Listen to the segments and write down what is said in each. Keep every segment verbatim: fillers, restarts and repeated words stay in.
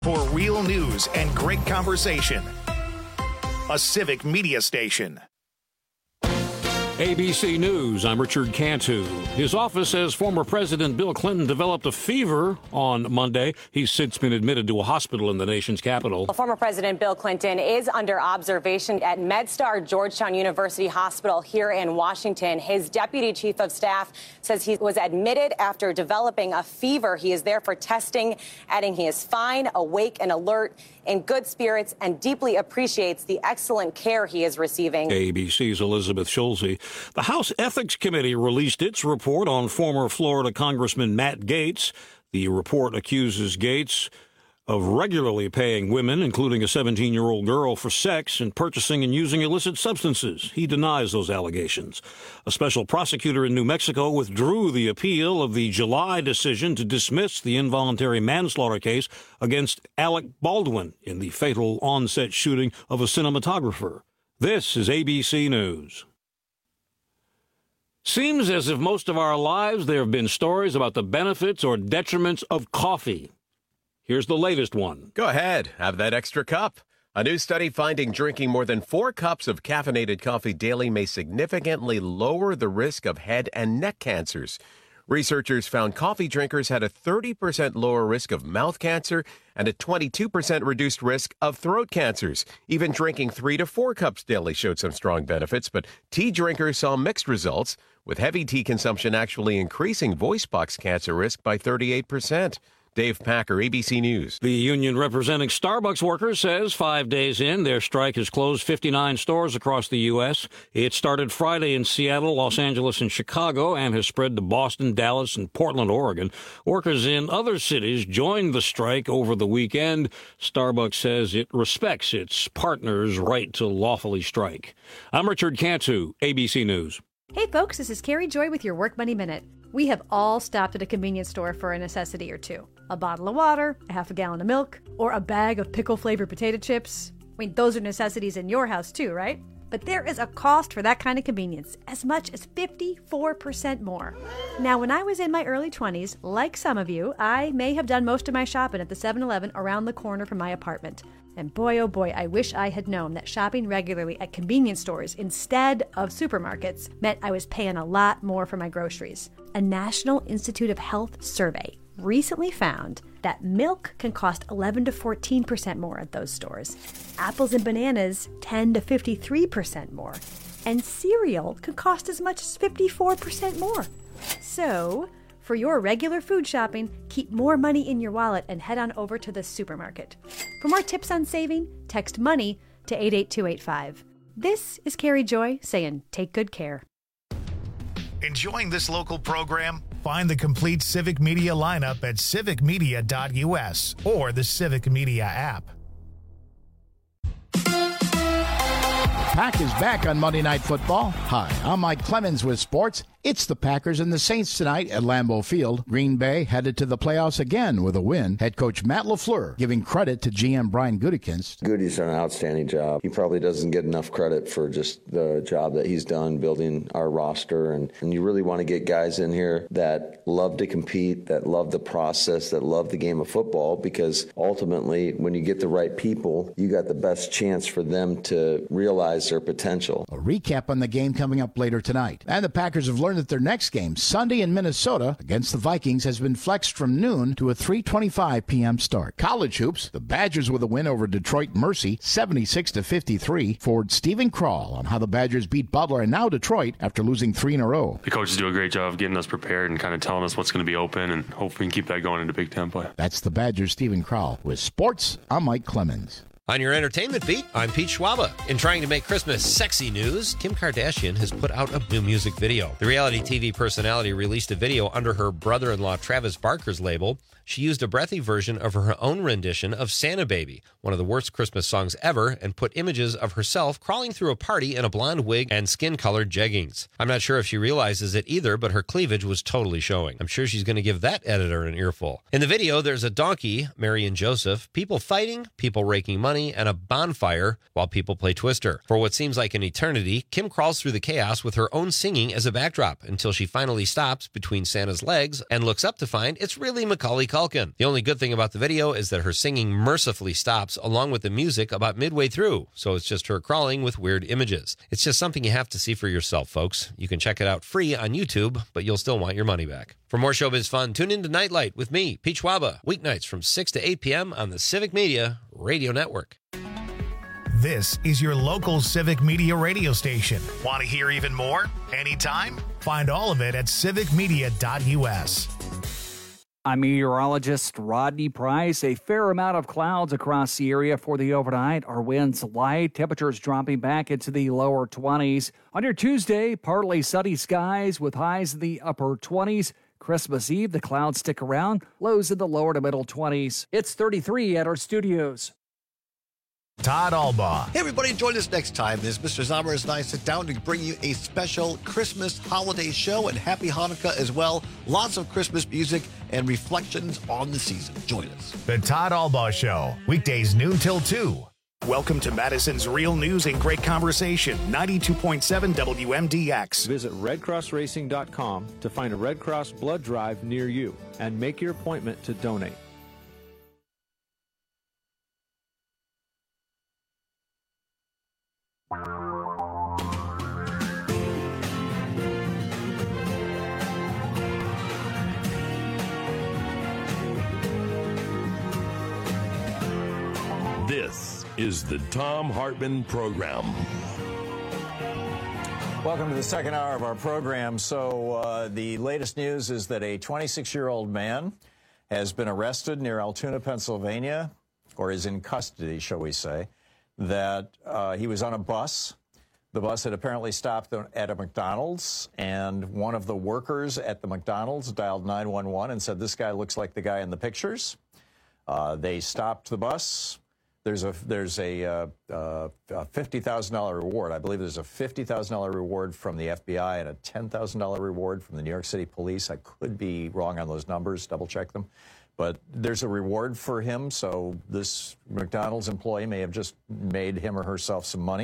For real news and great conversation. A Civic Media station. A B C News, I'm Richard Cantu. His office says former President Bill Clinton developed a fever on Monday. He's since been admitted to a hospital in the nation's capital. Well, former President Bill Clinton is under observation at MedStar Georgetown University Hospital here in Washington. His deputy chief of staff says he was admitted after developing a fever. He is there for testing, adding he is fine, awake, and alert, in good spirits, and deeply appreciates the excellent care he is receiving. A B C's Elizabeth Schulze. The House Ethics Committee released its report on former Florida Congressman Matt Gaetz. The report accuses Gaetz of regularly paying women, including a seventeen-year-old girl, for sex and purchasing and using illicit substances. He denies those allegations. A special prosecutor in New Mexico withdrew the appeal of the July decision to dismiss the involuntary manslaughter case against Alec Baldwin in the fatal on-set shooting of a cinematographer. This is A B C News. Seems as if most of our lives there have been stories about the benefits or detriments of coffee. Here's the latest one. Go ahead, have that extra cup. A new study finding drinking more than four cups of caffeinated coffee daily may significantly lower the risk of head and neck cancers. Researchers found coffee drinkers had a thirty percent lower risk of mouth cancer and a twenty-two percent reduced risk of throat cancers. Even drinking three to four cups daily showed some strong benefits, but tea drinkers saw mixed results, with heavy tea consumption actually increasing voice box cancer risk by thirty-eight percent. Dave Packer, A B C News. The union representing Starbucks workers says five days in, their strike has closed fifty-nine stores across the U S. It started Friday in Seattle, Los Angeles, and Chicago, and has spread to Boston, Dallas, and Portland, Oregon. Workers in other cities joined the strike over the weekend. Starbucks says it respects its partners' right to lawfully strike. I'm Richard Cantu, A B C News. Hey folks, this is Carrie Joy with your Work Money Minute. We have all stopped at a convenience store for a necessity or two. A bottle of water, a half a gallon of milk, or a bag of pickle-flavored potato chips. I mean, those are necessities in your house too, right? But there is a cost for that kind of convenience, as much as fifty-four percent more. Now, when I was in my early twenties, like some of you, I may have done most of my shopping at the seven eleven around the corner from my apartment. And boy, oh boy, I wish I had known that shopping regularly at convenience stores instead of supermarkets meant I was paying a lot more for my groceries. A National Institute of Health survey recently found that milk can cost eleven to fourteen percent more at those stores. Apples and bananas, ten to fifty-three percent more. And cereal can cost as much as fifty-four percent more. So, for your regular food shopping, keep more money in your wallet and head on over to the supermarket. For more tips on saving, text MONEY to eight eight two eight five. This is Carrie Joy saying take good care. Enjoying this local program? Find the complete Civic Media lineup at civic media dot U S or the Civic Media app. Pack is back on Monday Night Football. Hi, I'm Mike Clemens with sports. It's the Packers and the Saints tonight at Lambeau Field. Green Bay headed to the playoffs again with a win. Head coach Matt LaFleur giving credit to G M Brian Gutekunst. Goody's done an outstanding job. He probably doesn't get enough credit for just the job that he's done building our roster. And, and you really want to get guys in here that love to compete, that love the process, that love the game of football, because ultimately when you get the right people, you got the best chance for them to realize their potential. A recap on the game coming up later tonight. And the Packers have learned that their next game, Sunday in Minnesota against the Vikings, has been flexed from noon to a three twenty-five p.m. start. College hoops, the Badgers with a win over Detroit Mercy, seventy-six to fifty-three. Forward Stephen Krall on how the Badgers beat Butler and now Detroit after losing three in a row. The coaches do a great job of getting us prepared and kind of telling us what's going to be open, and hopefully we can keep that going into Big Ten play. That's the Badgers' Stephen Krall. With sports, I'm Mike Clemens. On your entertainment beat, I'm Pete Schwaba. In trying to make Christmas sexy news, Kim Kardashian has put out a new music video. The reality T V personality released a video under her brother-in-law Travis Barker's label. She used a breathy version of her own rendition of Santa Baby, one of the worst Christmas songs ever, and put images of herself crawling through a party in a blonde wig and skin-colored jeggings. I'm not sure if she realizes it either, but her cleavage was totally showing. I'm sure she's going to give that editor an earful. In the video, there's a donkey, Mary and Joseph, people fighting, people raking money, and a bonfire while people play Twister. For what seems like an eternity, Kim crawls through the chaos with her own singing as a backdrop until she finally stops between Santa's legs and looks up to find it's really Macaulay Culkin. Culkin. The only good thing about the video is that her singing mercifully stops along with the music about midway through, so it's just her crawling with weird images. It's just something you have to see for yourself, folks. You can check it out free on YouTube, but you'll still want your money back. For more showbiz fun, tune in to Nightlight with me, Pete Schwaba, weeknights from six to eight p.m. on the Civic Media Radio Network. This is your local Civic Media radio station. Want to hear even more? Anytime? Find all of it at civic media dot u s. I'm meteorologist Rodney Price. A fair amount of clouds across the area for the overnight. Our winds light, temperatures dropping back into the lower twenties. On your Tuesday, partly sunny skies with highs in the upper twenties. Christmas Eve, the clouds stick around, lows in the lower to middle twenties. It's thirty-three at our studios. Todd Albaugh. Hey, everybody, join us next time as Mister Zommers and I sit down to bring you a special Christmas holiday show, and Happy Hanukkah as well. Lots of Christmas music and reflections on the season. Join us. The Todd Albaugh Show, weekdays noon till two. Welcome to Madison's Real News and Great Conversation, ninety-two point seven W M D X. Visit red cross racing dot com to find a Red Cross blood drive near you and make your appointment to donate. This is the Thom Hartmann Program. Welcome to the second hour of our program. So uh, the latest news is that a twenty-six-year-old man has been arrested near Altoona, Pennsylvania, or is in custody, shall we say, that uh, he was on a bus. The bus had apparently stopped at a McDonald's, and one of the workers at the McDonald's dialed nine one one and said, this guy looks like the guy in the pictures. Uh, they stopped the bus. There's a there's a, uh, uh, a fifty thousand dollars reward. I believe there's a fifty thousand dollars reward from the F B I and a ten thousand dollars reward from the New York City Police. I could be wrong on those numbers. Double check them. But there's a reward for him, so this McDonald's employee may have just made him or herself some money.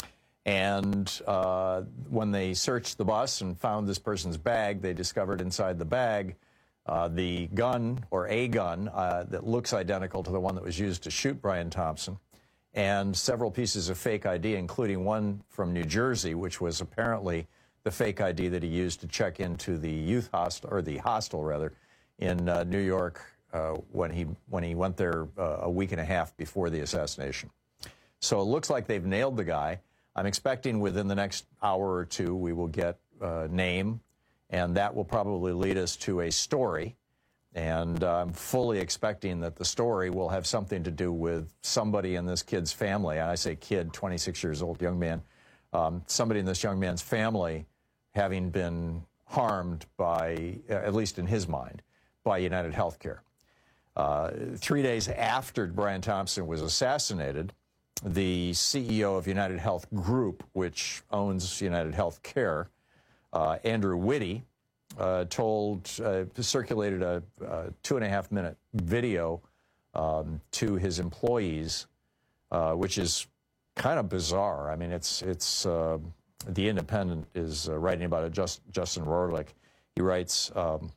And uh, when they searched the bus and found this person's bag, they discovered inside the bag uh, the gun, or a gun, uh, that looks identical to the one that was used to shoot Brian Thompson, and several pieces of fake I D, including one from New Jersey, which was apparently the fake I D that he used to check into the youth hostel, or the hostel, rather, in uh, New York uh, when he when he went there uh, a week and a half before the assassination. So it looks like they've nailed the guy. I'm expecting within the next hour or two we will get a name, and that will probably lead us to a story. And uh, I'm fully expecting that the story will have something to do with somebody in this kid's family. And I say kid, twenty-six years old, young man. Um, somebody in this young man's family having been harmed by, uh, at least in his mind, by United Healthcare. Uh, three days after Brian Thompson was assassinated, the C E O of United Health Group, which owns United Healthcare, uh, Andrew Whitty, uh, told, uh, circulated a, a two and a half minute video um, to his employees, uh, which is kind of bizarre. I mean, it's, it's uh, The Independent is uh, writing about it, Just, Justin Rorlick. He writes, um,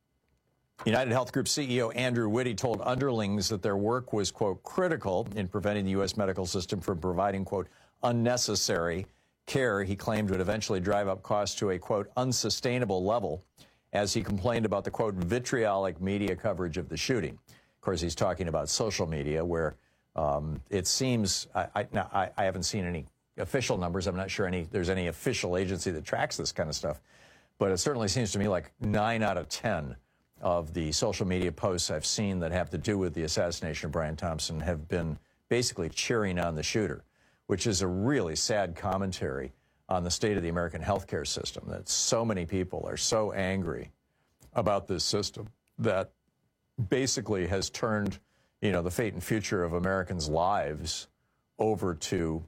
United Health Group C E O Andrew Whitty told underlings that their work was, quote, critical in preventing the U S medical system from providing, quote, unnecessary care he claimed would eventually drive up costs to a, quote, unsustainable level, as he complained about the, quote, vitriolic media coverage of the shooting. Of course, he's talking about social media, where um, it seems, I, I, now, I, I haven't seen any official numbers. I'm not sure any there's any official agency that tracks this kind of stuff. But it certainly seems to me like nine out of ten of the social media posts I've seen that have to do with the assassination of Brian Thompson have been basically cheering on the shooter, which is a really sad commentary on the state of the American healthcare system, that so many people are so angry about this system that basically has turned, you know, the fate and future of Americans' lives over to,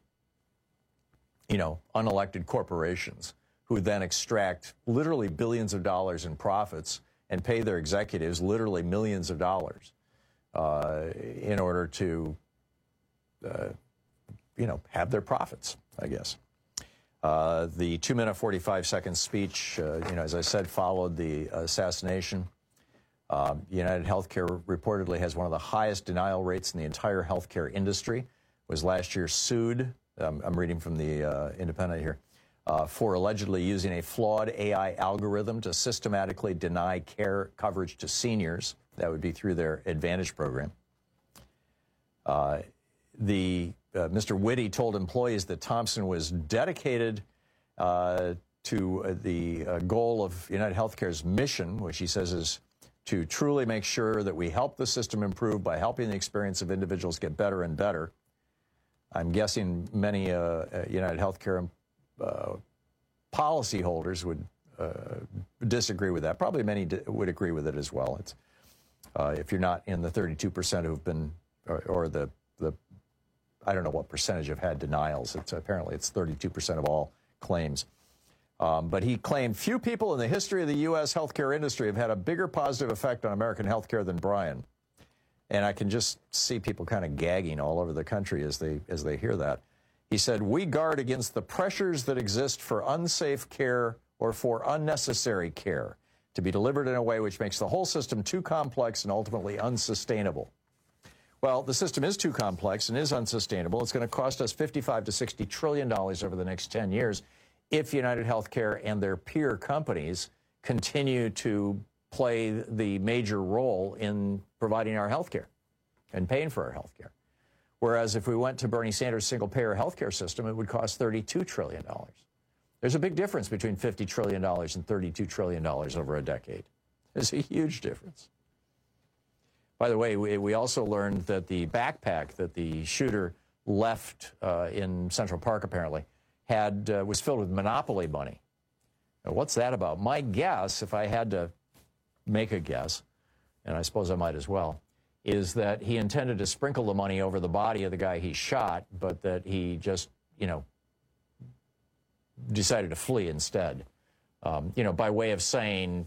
you know, unelected corporations who then extract literally billions of dollars in profits and pay their executives literally millions of dollars uh, in order to, uh, you know, have their profits, I guess. Uh, the two-minute, forty-five second speech, uh, you know, as I said, followed the assassination. Uh, United Healthcare reportedly has one of the highest denial rates in the entire healthcare industry. Was last year sued, um, I'm reading from the uh, Independent here, uh, for allegedly using a flawed A I algorithm to systematically deny care coverage to seniors. That would be through their Advantage program. Uh, the uh, Mister Whitty told employees that Thompson was dedicated uh, to uh, the uh, goal of United Healthcare's mission, which he says is to truly make sure that we help the system improve by helping the experience of individuals get better and better. I'm guessing many uh, United Healthcare uh, policyholders would uh, disagree with that. Probably many would agree with it as well. It's, uh, if you're not in the thirty-two percent who've been, or, or the, the, I don't know what percentage have had denials. It's apparently it's thirty-two percent of all claims. Um, but he claimed few people in the history of the U S healthcare industry have had a bigger positive effect on American healthcare than Brian. And I can just see people kind of gagging all over the country as they as they hear that. He said, "We guard against the pressures that exist for unsafe care or for unnecessary care to be delivered in a way which makes the whole system too complex and ultimately unsustainable." Well, the system is too complex and is unsustainable. It's going to cost us fifty-five to sixty trillion dollars over the next ten years if United Healthcare and their peer companies continue to play the major role in providing our health care and paying for our health care. Whereas if we went to Bernie Sanders' single-payer health care system, it would cost thirty-two trillion dollars. There's a big difference between fifty trillion dollars and thirty-two trillion dollars over a decade. There's a huge difference. By the way, we, we also learned that the backpack that the shooter left uh, in Central Park, apparently, had uh, was filled with Monopoly money. Now, what's that about? My guess, if I had to make a guess, and I suppose I might as well, is that he intended to sprinkle the money over the body of the guy he shot, but that he just, you know, decided to flee instead. Um, you know, by way of saying,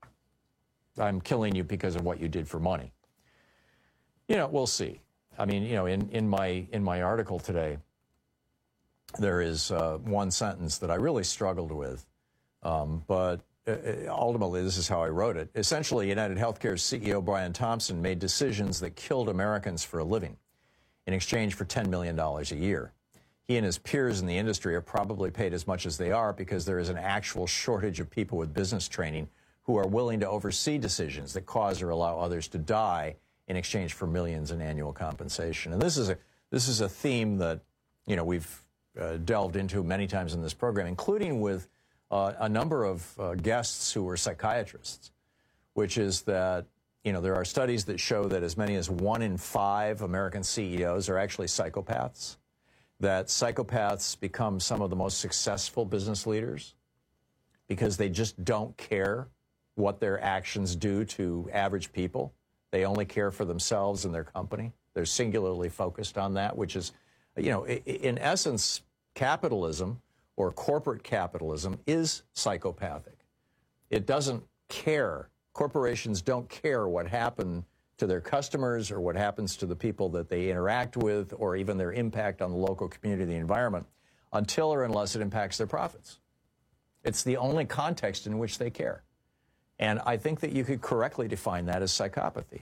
I'm killing you because of what you did for money. You know, we'll see. I mean, you know, in, in my in my article today, there is uh, one sentence that I really struggled with, um, but uh, ultimately this is how I wrote it. Essentially, United Healthcare's C E O Brian Thompson made decisions that killed Americans for a living in exchange for ten million dollars a year. He and his peers in the industry are probably paid as much as they are because there is an actual shortage of people with business training who are willing to oversee decisions that cause or allow others to die in exchange for millions in annual compensation. And this is a this is a theme that, you know, we've uh, delved into many times in this program, including with uh, a number of uh, guests who were psychiatrists, which is that, you know, there are studies that show that as many as one in five American C E Os are actually psychopaths, that psychopaths become some of the most successful business leaders because they just don't care what their actions do to average people. They only care for themselves and their company. They're singularly focused on that, which is, you know, in essence, capitalism or corporate capitalism is psychopathic. It doesn't care. Corporations don't care what happened to their customers or what happens to the people that they interact with or even their impact on the local community, the environment, until or unless it impacts their profits. It's the only context in which they care. And I think that you could correctly define that as psychopathy.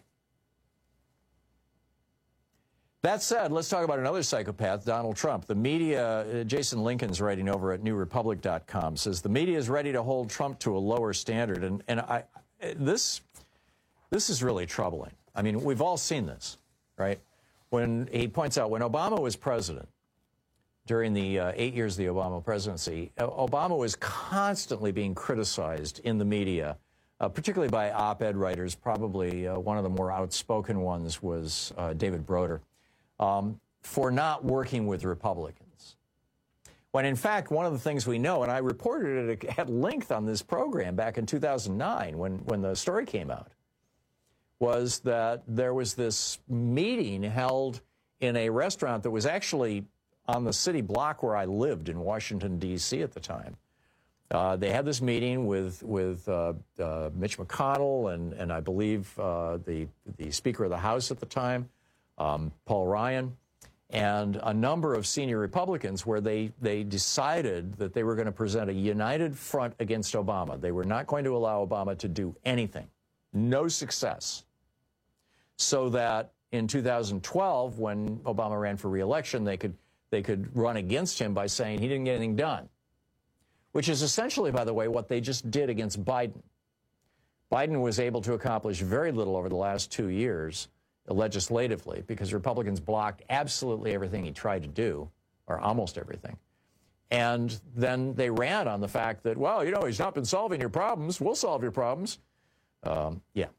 That said, let's talk about another psychopath, Donald Trump. The media, uh, Jason Lincoln's writing over at New Republic dot com, says the media is ready to hold Trump to a lower standard. And, and I, this, this is really troubling. I mean, we've all seen this, right? When he points out when Obama was president, during the uh, eight years of the Obama presidency, Obama was constantly being criticized in the media, Uh, particularly by op-ed writers. Probably uh, one of the more outspoken ones was uh, David Broder, um, for not working with Republicans. When in fact, one of the things we know, and I reported it at length on this program back in two thousand nine when, when the story came out, was that there was this meeting held in a restaurant that was actually on the city block where I lived in Washington, D C at the time. Uh, they had this meeting with with uh, uh, Mitch McConnell and and I believe uh, the the Speaker of the House at the time, um, Paul Ryan, and a number of senior Republicans, where they they decided that they were going to present a united front against Obama. They were not going to allow Obama to do anything No success. So that in two thousand twelve, when Obama ran for re-election, they could, they could run against him by saying he didn't get anything done, which is essentially, by the way, what they just did against Biden. Biden was able to accomplish very little over the last two years legislatively because Republicans blocked absolutely everything he tried to do, or almost everything. And then they ran on the fact that, well, you know, he's not been solving your problems. We'll solve your problems. Um, yeah.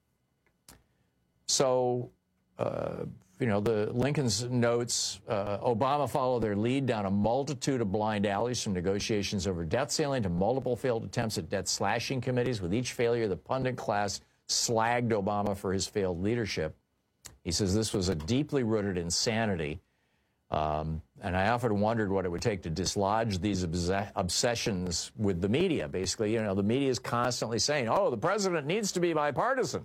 So, uh, you know, the Lincoln's notes, uh, Obama followed their lead down a multitude of blind alleys, from negotiations over debt ceiling to multiple failed attempts at debt slashing committees. With each failure, the pundit class slagged Obama for his failed leadership. He says this was a deeply rooted insanity. Um, and I often wondered what it would take to dislodge these obs obsessions with the media. Basically, you know, the media is constantly saying, oh, the president needs to be bipartisan.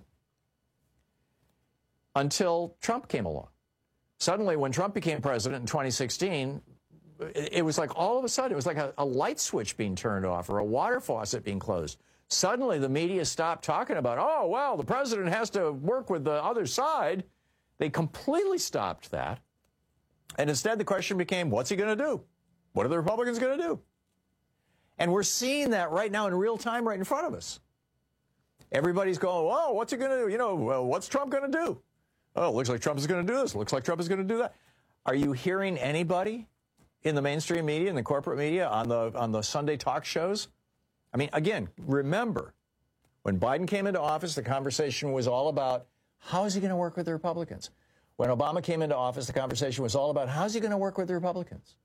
Until Trump came along. Suddenly, when Trump became president in twenty sixteen, it, it was like all of a sudden, it was like a, a light switch being turned off or a water faucet being closed. Suddenly, the media stopped talking about, oh, well, the president has to work with the other side. They completely stopped that. And instead, the question became, what's he going to do? What are the Republicans going to do? And we're seeing that right now in real time right in front of us. Everybody's going, oh, what's he going to do? You know, well, what's Trump going to do? Oh, it looks like Trump is going to do this. Looks like Trump is going to do that. Are you hearing anybody in the mainstream media, in the corporate media, on the, on the Sunday talk shows? I mean, again, remember, when Biden came into office, the conversation was all about, how is he going to work with the Republicans? When Obama came into office, the conversation was all about, how's he going to work with the Republicans?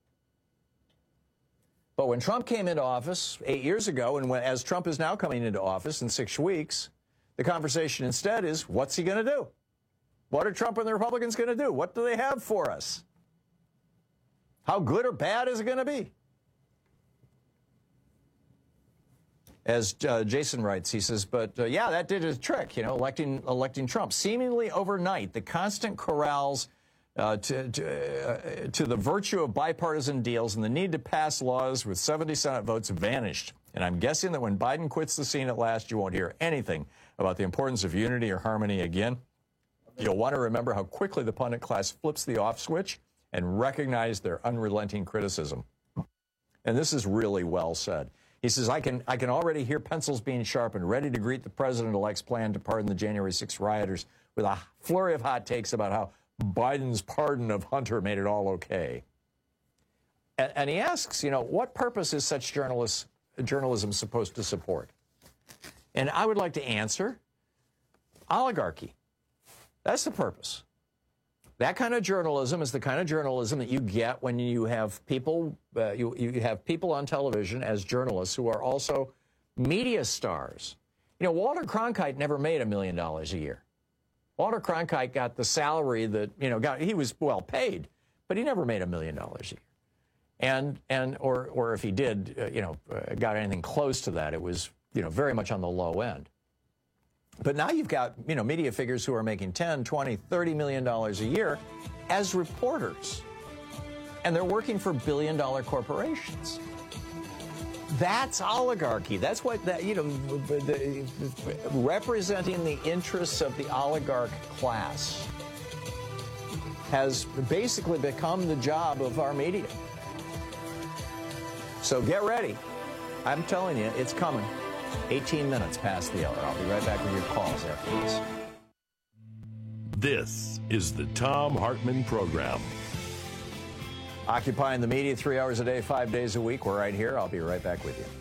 But when Trump came into office eight years ago, and when, as Trump is now coming into office in six weeks, the conversation instead is, what's he going to do? What are Trump and the Republicans going to do? What do they have for us? How good or bad is it going to be? As uh, Jason writes, he says, but uh, yeah, that did a trick, you know, electing, electing Trump. Seemingly overnight, the constant corrals uh, to, to, uh, to the virtue of bipartisan deals and the need to pass laws with seventy Senate votes vanished. And I'm guessing that when Biden quits the scene at last, you won't hear anything about the importance of unity or harmony again. You'll want to remember how quickly the pundit class flips the off switch and recognize their unrelenting criticism. And this is really well said. He says, I can, I can already hear pencils being sharpened, ready to greet the president-elect's plan to pardon the January sixth rioters with a flurry of hot takes about how Biden's pardon of Hunter made it all okay. And, and he asks, you know, what purpose is such journalists, journalism supposed to support? And I would like to answer, oligarchy. That's the purpose. That kind of journalism is the kind of journalism that you get when you have people, uh, you, you have people on television as journalists who are also media stars. You know, Walter Cronkite never made a million dollars a year. Walter Cronkite got the salary that, you know, got, he was well paid, but he never made a million dollars a year. And, and or, or if he did, uh, you know, uh, got anything close to that, it was, you know, very much on the low end. But now you've got, you know, media figures who are making ten, twenty, thirty million dollars a year as reporters. And they're working for billion dollar corporations. That's oligarchy. That's what, that, you know, the, the, representing the interests of the oligarch class has basically become the job of our media. So get ready. I'm telling you, it's coming. eighteen minutes past the hour. I'll be right back with your calls after this. This is the Thom Hartmann Program. Occupying the media three hours a day, five days a week. We're right here. I'll be right back with you.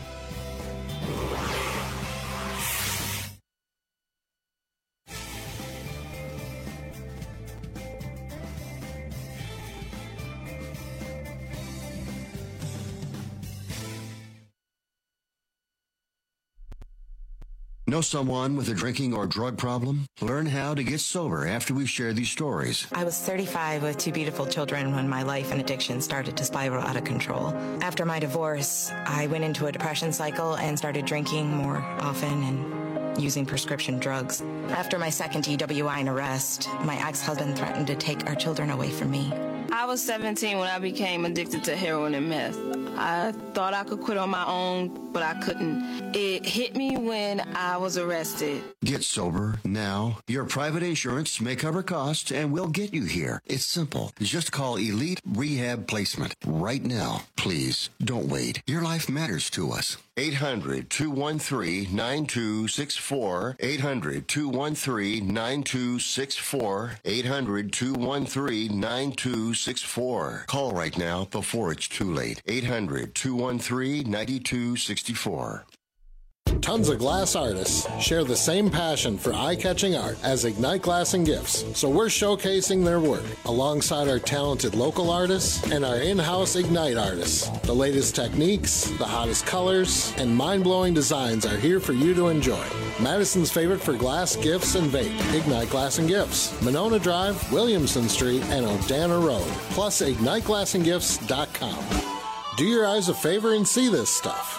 Know someone with a drinking or drug problem? Learn how to get sober after we share these stories. I was thirty-five with two beautiful children when my life and addiction started to spiral out of control. After my divorce, I went into a depression cycle and started drinking more often and using prescription drugs. After my second D W I and arrest, my ex-husband threatened to take our children away from me. I was seventeen when I became addicted to heroin and meth. I thought I could quit on my own, but I couldn't. It hit me when I was arrested. Get sober now. Your private insurance may cover costs and we'll get you here. It's simple. Just call Elite Rehab Placement right now. Please don't wait. Your life matters to us. eight hundred, two one three, nine two six four. eight hundred, two one three, nine two six four. eight hundred, two one three, nine two six four. Call right now before it's too late. eight hundred, two one three, nine two six four. Tons of glass artists share the same passion for eye-catching art as Ignite Glass and Gifts, so we're showcasing their work alongside our talented local artists and our in-house Ignite artists. The latest techniques, the hottest colors, and mind-blowing designs are here for you to enjoy. Madison's favorite for glass, gifts, and vape, Ignite Glass and Gifts, Monona Drive, Williamson Street, and Odana Road, plus ignite glass and gifts dot com. Do your eyes a favor and see this stuff.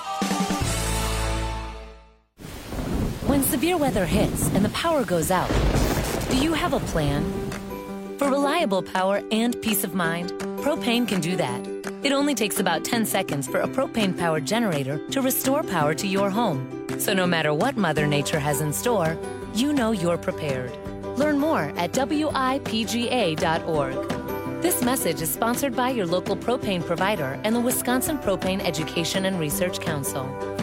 When severe weather hits and the power goes out, do you have a plan? For reliable power and peace of mind, Propane can do that. It only takes about ten seconds for a propane-powered generator to restore power to your home. So no matter what Mother Nature has in store, you know you're prepared. Learn more at W I P G A dot org. This message is sponsored by your local propane provider and the Wisconsin Propane Education and Research Council.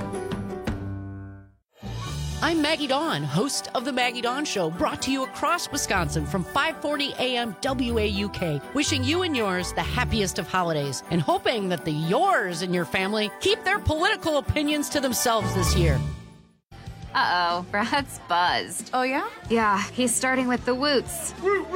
I'm Maggie Dawn, host of The Maggie Dawn Show, brought to you across Wisconsin from five forty A M W A U K, wishing you and yours the happiest of holidays and hoping that the yours and your family keep their political opinions to themselves this year. Uh-oh, Brad's buzzed. Oh, yeah? Yeah, he's starting with the woots.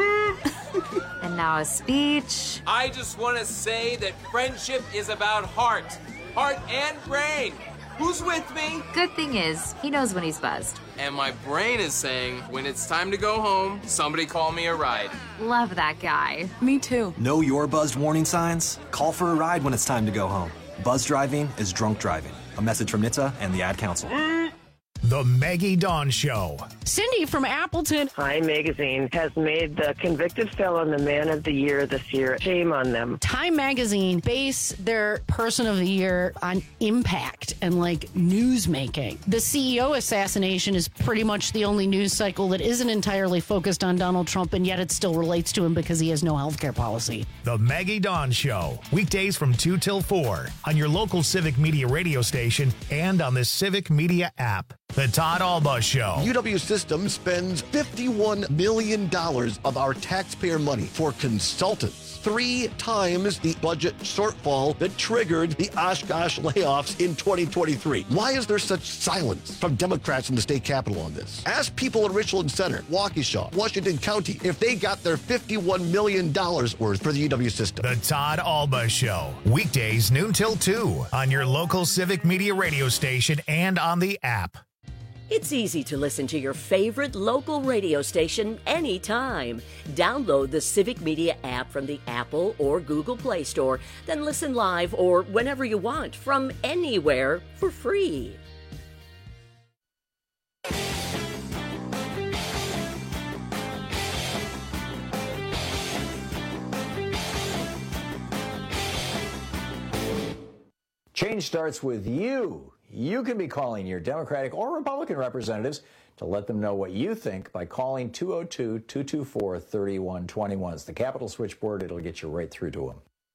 And now a speech. I just want to say that friendship is about heart. Heart and brain. Who's with me? Good thing is, he knows when he's buzzed. And my brain is saying, when it's time to go home, somebody call me a ride. Love that guy. Me too. Know your buzzed warning signs? Call for a ride when it's time to go home. Buzz driving is drunk driving. A message from N H T S A and the Ad Council. The Maggie Dawn Show. Cindy from Appleton. Time Magazine has made the convicted felon the man of the year this year. Shame on them. Time Magazine base their person of the year on impact and like news making. The C E O assassination is pretty much the only news cycle that isn't entirely focused on Donald Trump, and yet it still relates to him because he has no healthcare policy. The Maggie Dawn Show. Weekdays from two till four on your local Civic Media radio station and on the Civic Media app. The Todd Alba Show. U W Systems spends fifty-one million dollars of our taxpayer money for consultants. Three times the budget shortfall that triggered the Oshkosh layoffs in twenty twenty-three. Why is there such silence from Democrats in the state capitol on this? Ask people in Richland Center, Waukesha, Washington County if they got their fifty-one million dollars worth for the U W system. The Todd Alba Show. Weekdays noon till two on your local Civic Media radio station and on the app. It's easy to listen to your favorite local radio station anytime. Download the Civic Media app from the Apple or Google Play Store, then listen live or whenever you want from anywhere for free. Change starts with you. You can be calling your Democratic or Republican representatives to let them know what you think by calling two oh two, two two four, three one two one. It's the Capitol switchboard. It'll get you right through to them.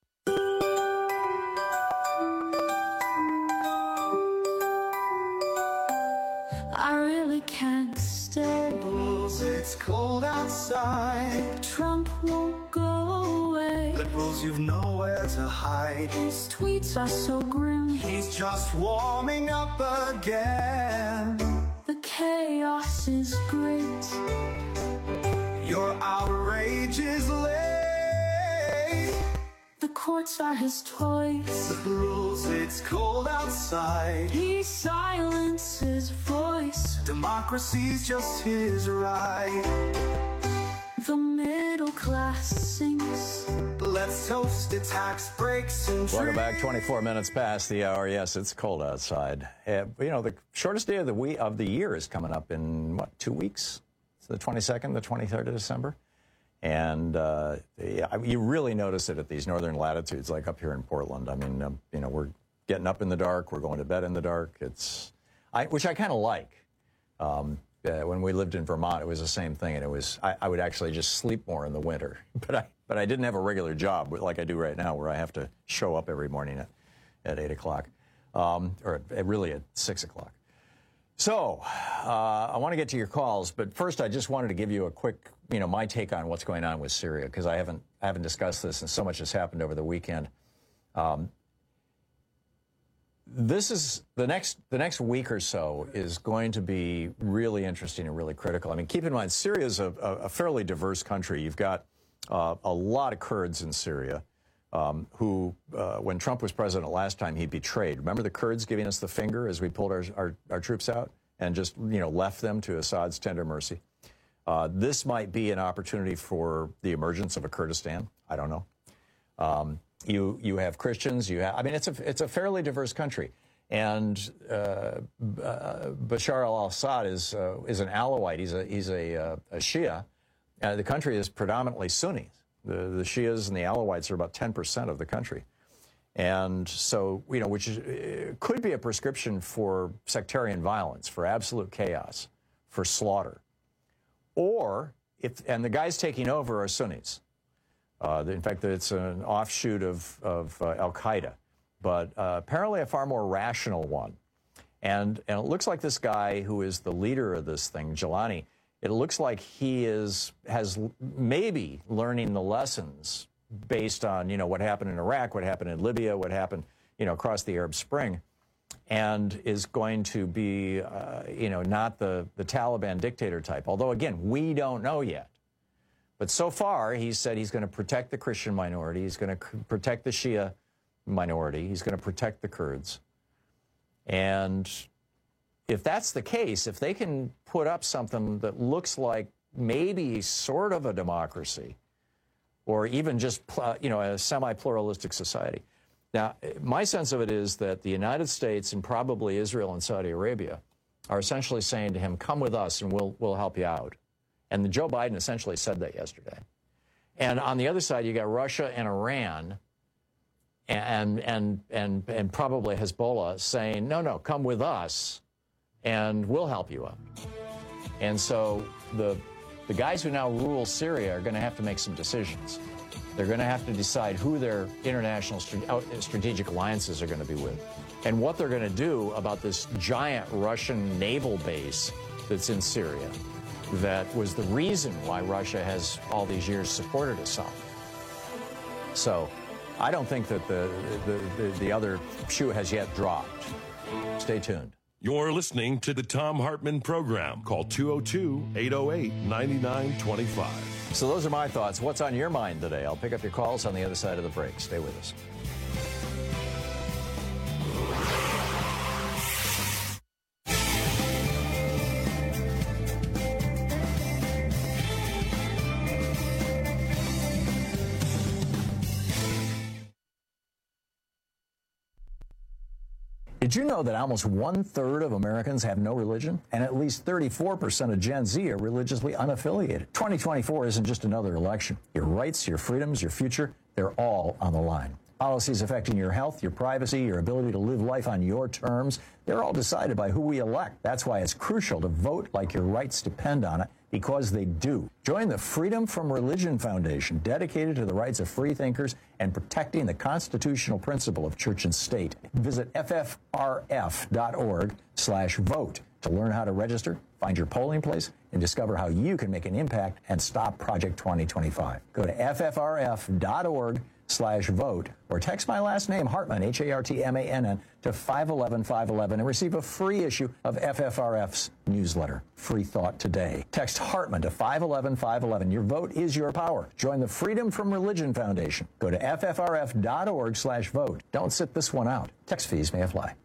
I really can't stay. Bulls, it's cold outside. Trump won't go away. Liberals, you've nowhere to hide. His tweets are so grim. He's just warming up again. The chaos is great. Your outrage is late. The courts are his toys. Liberals, it's cold outside. He silences voice. Democracy's just his right. The middle class sinks. Let's toast the tax breaks and Welcome back. twenty-four minutes past the hour. Yes, it's cold outside. Uh, you know, the shortest day of the week of the year is coming up in what, two weeks? It's the twenty-second, the twenty-third of December, and uh, yeah, you really notice it at these northern latitudes, like up here in Portland. I mean, uh, you know, we're getting up in the dark. We're going to bed in the dark. It's, I, which I kind of like. Um, uh, when we lived in Vermont, it was the same thing, and it was I, I would actually just sleep more in the winter. But I but I didn't have a regular job like I do right now, where I have to show up every morning at, at eight o'clock, um, or at, really at six o'clock. So uh, I want to get to your calls, but first I just wanted to give you a quick, you know, my take on what's going on with Syria, because I haven't I haven't discussed this, and so much has happened over the weekend. Um, This is the next the next week or so is going to be really interesting and really critical. I mean, keep in mind, Syria is a, a fairly diverse country. You've got uh, a lot of Kurds in Syria um, who, uh, when Trump was president last time, he betrayed. Remember the Kurds giving us the finger as we pulled our, our, our troops out and just, you know, left them to Assad's tender mercy. Uh, this might be an opportunity for the emergence of a Kurdistan. I don't know. Um, You you have Christians. You have. I mean, it's a it's a fairly diverse country, and uh, uh, Bashar al-Assad is uh, is an Alawite. He's a he's a, uh, a Shia. Uh, the country is predominantly Sunnis. The the Shias and the Alawites are about ten percent of the country, and so you know, which is, could be a prescription for sectarian violence, for absolute chaos, for slaughter, or if and the guys taking over are Sunnis. Uh, in fact, it's an offshoot of, of uh, Al-Qaeda, but uh, apparently a far more rational one. And, and it looks like this guy who is the leader of this thing, Jelani, it looks like he is has maybe learning the lessons based on, you know, what happened in Iraq, what happened in Libya, what happened, you know, across the Arab Spring, and is going to be, uh, you know, not the, the Taliban dictator type. Although, again, we don't know yet. But so far, he said he's going to protect the Christian minority. He's going to protect the Shia minority. He's going to protect the Kurds. And if that's the case, if they can put up something that looks like maybe sort of a democracy, or even just, you know, a semi-pluralistic society. Now, my sense of it is that the United States and probably Israel and Saudi Arabia are essentially saying to him, come with us and we'll, we'll help you out. And Joe Biden essentially said that yesterday. And on the other side, you got Russia and Iran and, and, and, and probably Hezbollah saying, no, no, come with us and we'll help you out. And so the, the guys who now rule Syria are going to have to make some decisions. They're going to have to decide who their international strategic alliances are going to be with and what they're going to do about this giant Russian naval base that's in Syria. That was the reason why Russia has all these years supported Assad. So I don't think that the, the, the, the other shoe has yet dropped. Stay tuned. You're listening to the Thom Hartmann Program. Call two oh two, eight oh eight, nine nine two five. So those are my thoughts. What's on your mind today? I'll pick up your calls on the other side of the break. Stay with us. Did you know that almost one-third of Americans have no religion? And at least thirty-four percent of Gen Z are religiously unaffiliated. twenty twenty-four isn't just another election. Your rights, your freedoms, your future, they're all on the line. Policies affecting your health, your privacy, your ability to live life on your terms, they're all decided by who we elect. That's why it's crucial to vote like your rights depend on it, because they do. Join the Freedom from Religion Foundation, dedicated to the rights of free thinkers and protecting the constitutional principle of church and state. Visit F F R F dot org slash vote to learn how to register, find your polling place, and discover how you can make an impact and stop Project twenty twenty-five. Go to F F R F dot org slash vote or text my last name, Hartmann, H A R T M A N N, to five one one five one one and receive a free issue of F F R F's newsletter, Free Thought Today. Text Hartmann to five one one five one one. Your vote is your power. Join the Freedom from Religion Foundation. Go to F F R F dot org slash vote. Don't sit this one out. Text fees may apply.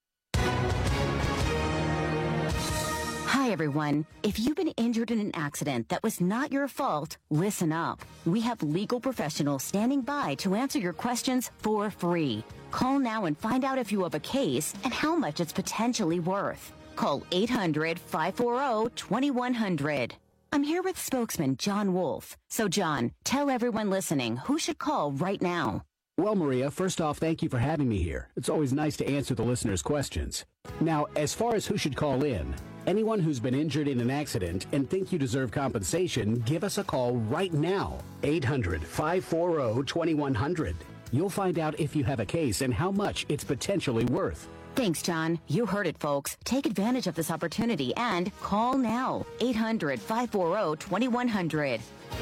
Hi, everyone. If you've been injured in an accident that was not your fault, listen up. We have legal professionals standing by to answer your questions for free. Call now and find out if you have a case and how much it's potentially worth. Call eight hundred, five four zero, two one zero zero. I'm here with spokesman John Wolf. So, John, tell everyone listening who should call right now. Well, Maria, first off, thank you for having me here. It's always nice to answer the listeners' questions. Now, as far as who should call in, anyone who's been injured in an accident and think you deserve compensation, give us a call right now. eight hundred, five four zero, two one zero zero. You'll find out if you have a case and how much it's potentially worth. Thanks, John. You heard it, folks. Take advantage of this opportunity and call now. eight hundred, five four zero, two one zero zero.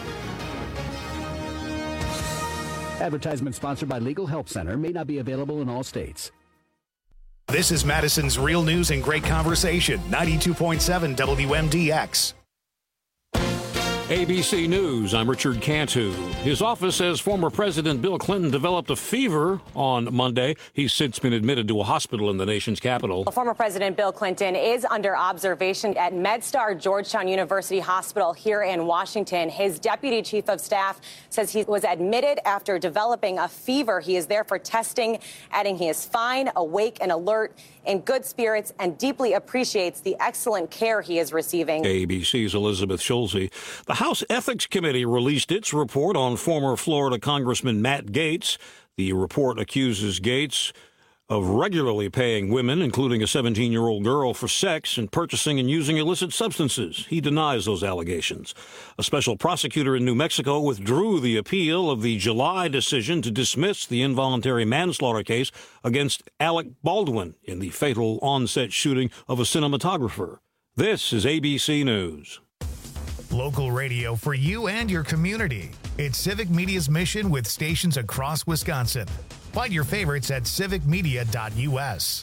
Advertisement sponsored by Legal Help Center. May not be available in all states. This is Madison's Real News and Great Conversation, ninety-two point seven W M D X. A B C News, I'm Richard Cantu. His office says former President Bill Clinton developed a fever on Monday. He's since been admitted to a hospital in the nation's capital. Well, former President Bill Clinton is under observation at MedStar Georgetown University Hospital here in Washington. His deputy chief of staff says he was admitted after developing a fever. He is there for testing, adding he is fine, awake, and alert, in good spirits, and deeply appreciates the excellent care he is receiving. A B C's Elizabeth Schulze. The House Ethics Committee released its report on former Florida Congressman Matt Gaetz. The report accuses Gaetz of regularly paying women, including a seventeen-year-old girl, for sex and purchasing and using illicit substances. He denies those allegations. A special prosecutor in New Mexico withdrew the appeal of the July decision to dismiss the involuntary manslaughter case against Alec Baldwin in the fatal on-set shooting of a cinematographer. This is A B C News. Local radio for you and your community. It's Civic Media's mission with stations across Wisconsin. Find your favorites at civic media dot U S.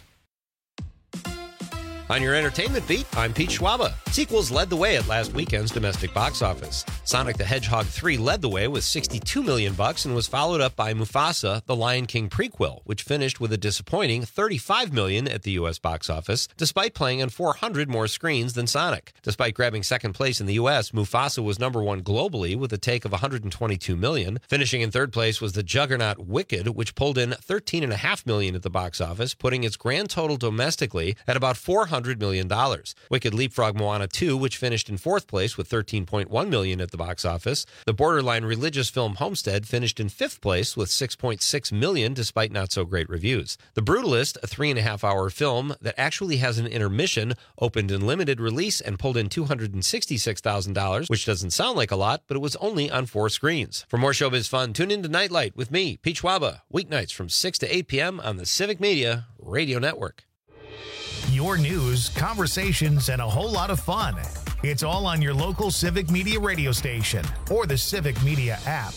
On your entertainment beat, I'm Pete Schwaba. Sequels led the way at last weekend's domestic box office. Sonic the Hedgehog three led the way with sixty-two million bucks and was followed up by Mufasa, the Lion King prequel, which finished with a disappointing thirty-five million at the U S box office, despite playing on four hundred more screens than Sonic. Despite grabbing second place in the U S, Mufasa was number one globally with a take of one hundred twenty-two million. Finishing in third place was the juggernaut Wicked, which pulled in thirteen point five million at the box office, putting its grand total domestically at about four hundred million dollars. Wicked leapfrogged Moana two, which finished in fourth place with thirteen point one million at the box office. The borderline religious film Homestead finished in fifth place with six point six million despite not so great reviews. The Brutalist, a three and a half hour film that actually has an intermission, opened in limited release and pulled in two hundred sixty-six thousand dollars, which doesn't sound like a lot, but it was only on four screens. For more showbiz fun, tune into Nightlight with me, Pete Schwaba, weeknights from six to eight p.m. on the Civic Media Radio Network. Your news, conversations, and a whole lot of fun. It's all on your local Civic Media radio station or the Civic Media app.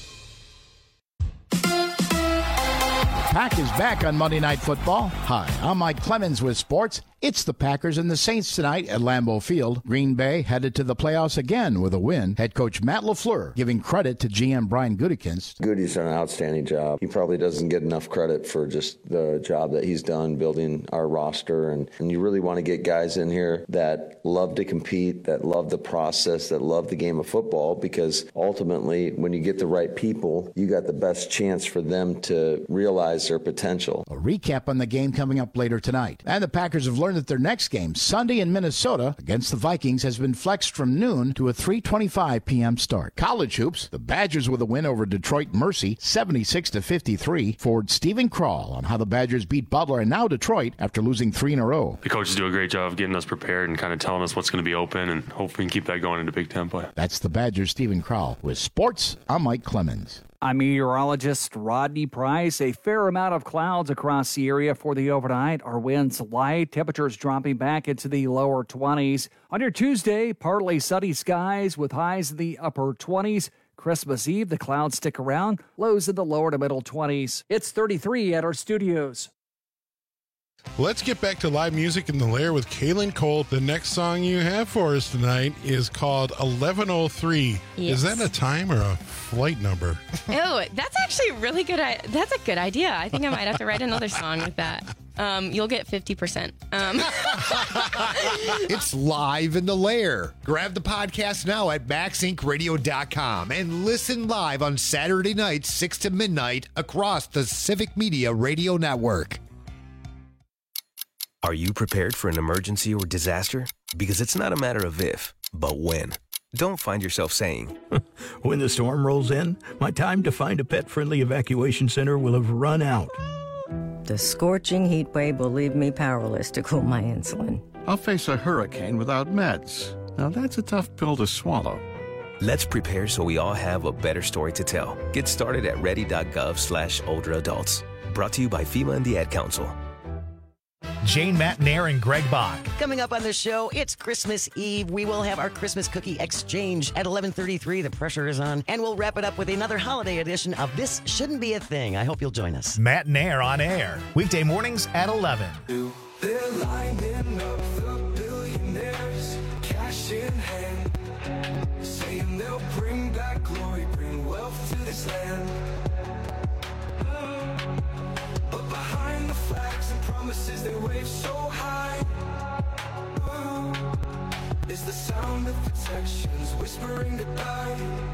Pack is back on Monday Night Football. Hi, I'm Mike Clemens with sports. It's the Packers and the Saints tonight at Lambeau Field. Green Bay headed to the playoffs again with a win. Head coach Matt LaFleur giving credit to G M Brian Gutekunst. Goody's done an outstanding job. He probably doesn't get enough credit for just the job that he's done building our roster. And, and you really want to get guys in here that love to compete, that love the process, that love the game of football, because ultimately when you get the right people, you got the best chance for them to realize their potential. A recap on the game coming up later tonight. And the Packers have learned that their next game, Sunday in Minnesota against the Vikings, has been flexed from noon to a three twenty-five p.m. start. College hoops, the Badgers with a win over Detroit Mercy, seventy-six to fifty-three. Forward Stephen Krall on how the Badgers beat Butler and now Detroit after losing three in a row. The coaches do a great job of getting us prepared and kind of telling us what's going to be open, and hopefully we can keep that going into Big Ten play. That's the Badgers' Stephen Krall. With sports, I'm Mike Clemens. I'm meteorologist Rodney Price. A fair amount of clouds across the area for the overnight. Our winds light, temperatures dropping back into the lower twenties. On your Tuesday, partly sunny skies with highs in the upper twenties. Christmas Eve, the clouds stick around, lows in the lower to middle twenties. It's thirty-three at our studios. Let's get back to live music in the Lair with Kaylin Cole. The next song you have for us tonight is called eleven oh three. Yes. Is that a time or a flight number? Oh, that's actually a really good. That's a good idea. I think I might have to write another song with that. Um, you'll get fifty percent. Um. It's live in the Lair. Grab the podcast now at max inc radio dot com and listen live on Saturday nights, six to midnight, across the Civic Media Radio Network. Are you prepared for an emergency or disaster? Because it's not a matter of if, but when. don't find yourself saying, when the storm rolls in, my time to find a pet-friendly evacuation center will have run out. The scorching heat wave will leave me powerless to cool my insulin. I'll face a hurricane without meds. Now that's a tough pill to swallow. Let's prepare so we all have a better story to tell. Get started at ready.gov slash older adults. Brought to you by FEMA and the Ad Council. Jane Matnair and Greg Bach. Coming up on the show, it's Christmas Eve. We will have our Christmas cookie exchange at eleven thirty-three. The pressure is on. And we'll wrap it up with another holiday edition of This Shouldn't Be a Thing. I hope you'll join us. Matnair on air. Weekday mornings at eleven. They're lining up the billionaires, cash in hand, saying they'll bring back glory, bring wealth to this land. But behind the flags and promises they wave so high, is the sound of protections whispering goodbye.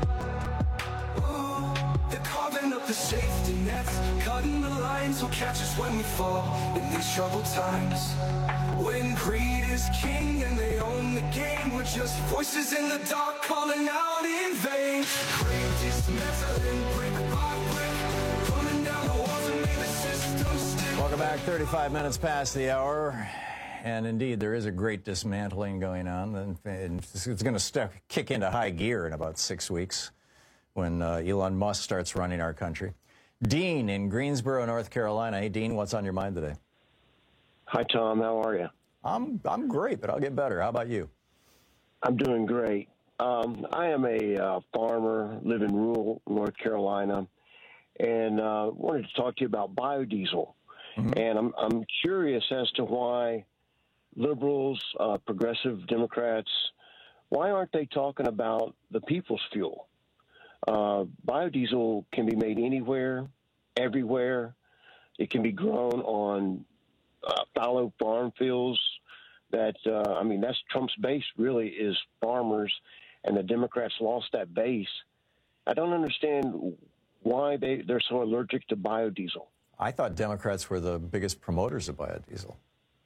They're carving up the safety nets, cutting the lines so catch us when we fall in these troubled times. When greed is king and they own the game, we're just voices in the dark calling out in vain. Crave dismantling brick by brick, pulling down the walls and make the system stick. Welcome back. thirty-five minutes past the hour. And indeed, there is a great dismantling going on. And it's going to start, kick into high gear in about six weeks when uh, Elon Musk starts running our country. Dean in Greensboro, North Carolina. Hey, Dean, what's on your mind today? Hi, Tom. How are you? I'm I'm great, but I'll get better. How about you? I'm doing great. Um, I am a uh, farmer, live in rural North Carolina, and uh, wanted to talk to you about biodiesel. Mm-hmm. And I'm I'm curious as to why liberals, uh, progressive Democrats, why aren't they talking about the people's fuel? Uh, biodiesel can be made anywhere, everywhere. It can be grown on uh, fallow farm fields. That uh, I mean, that's Trump's base. Really, is farmers, and the Democrats lost that base. I don't understand why they they're so allergic to biodiesel. I thought Democrats were the biggest promoters of biodiesel.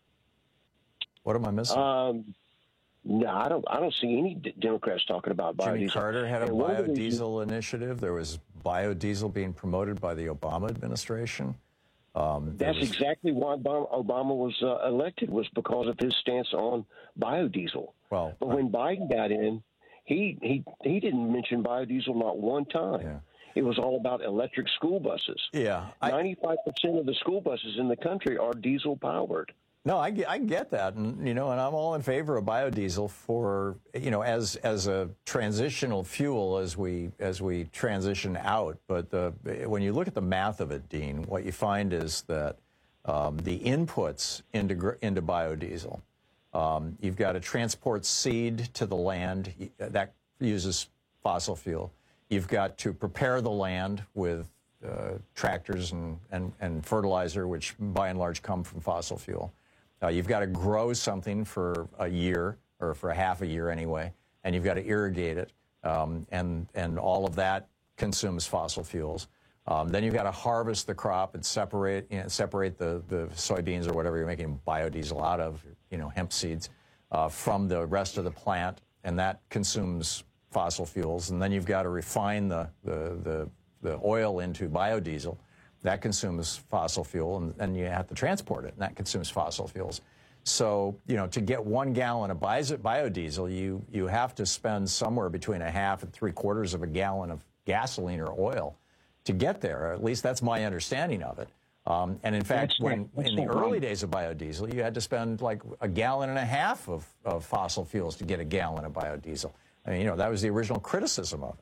What am I missing? Um, no, I don't. I don't see any d- Democrats talking about biodiesel. Jimmy Carter had a And one of the biodiesel reasons- initiative. There was biodiesel being promoted by the Obama administration. Um, there That's was- exactly why Obama, Obama was uh, elected, was because of his stance on biodiesel. Well, but when Biden got in, he he he didn't mention biodiesel not one time. Yeah. It was all about electric school buses. Yeah, ninety-five percent of the school buses in the country are diesel powered. No, I get, I get that, and you know, and I'm all in favor of biodiesel for you know as as a transitional fuel as we as we transition out. But the, when you look at the math of it, Dean, what you find is that um, the inputs into gr- into biodiesel, um, you've got to transport seed to the land that uses fossil fuel. You've got to prepare the land with uh, tractors and, and and fertilizer, which by and large come from fossil fuel. Uh, you've got to grow something for a year, or for a half a year anyway, and you've got to irrigate it, um, and and all of that consumes fossil fuels. Um, then you've got to harvest the crop and separate you know, separate the, the soybeans or whatever you're making biodiesel out of, you know, hemp seeds, uh, from the rest of the plant, and that consumes fossil fuels. And then you've got to refine the the the, the oil into biodiesel. That consumes fossil fuel, and then you have to transport it, and that consumes fossil fuels. So, you know, to get one gallon of bio- biodiesel, you you have to spend somewhere between a half and three quarters of a gallon of gasoline or oil to get there. At least that's my understanding of it. Um, and in fact, That's when right. That's in the right. early days of biodiesel, you had to spend like a gallon and a half of, of fossil fuels to get a gallon of biodiesel. I mean, you know, that was the original criticism of it.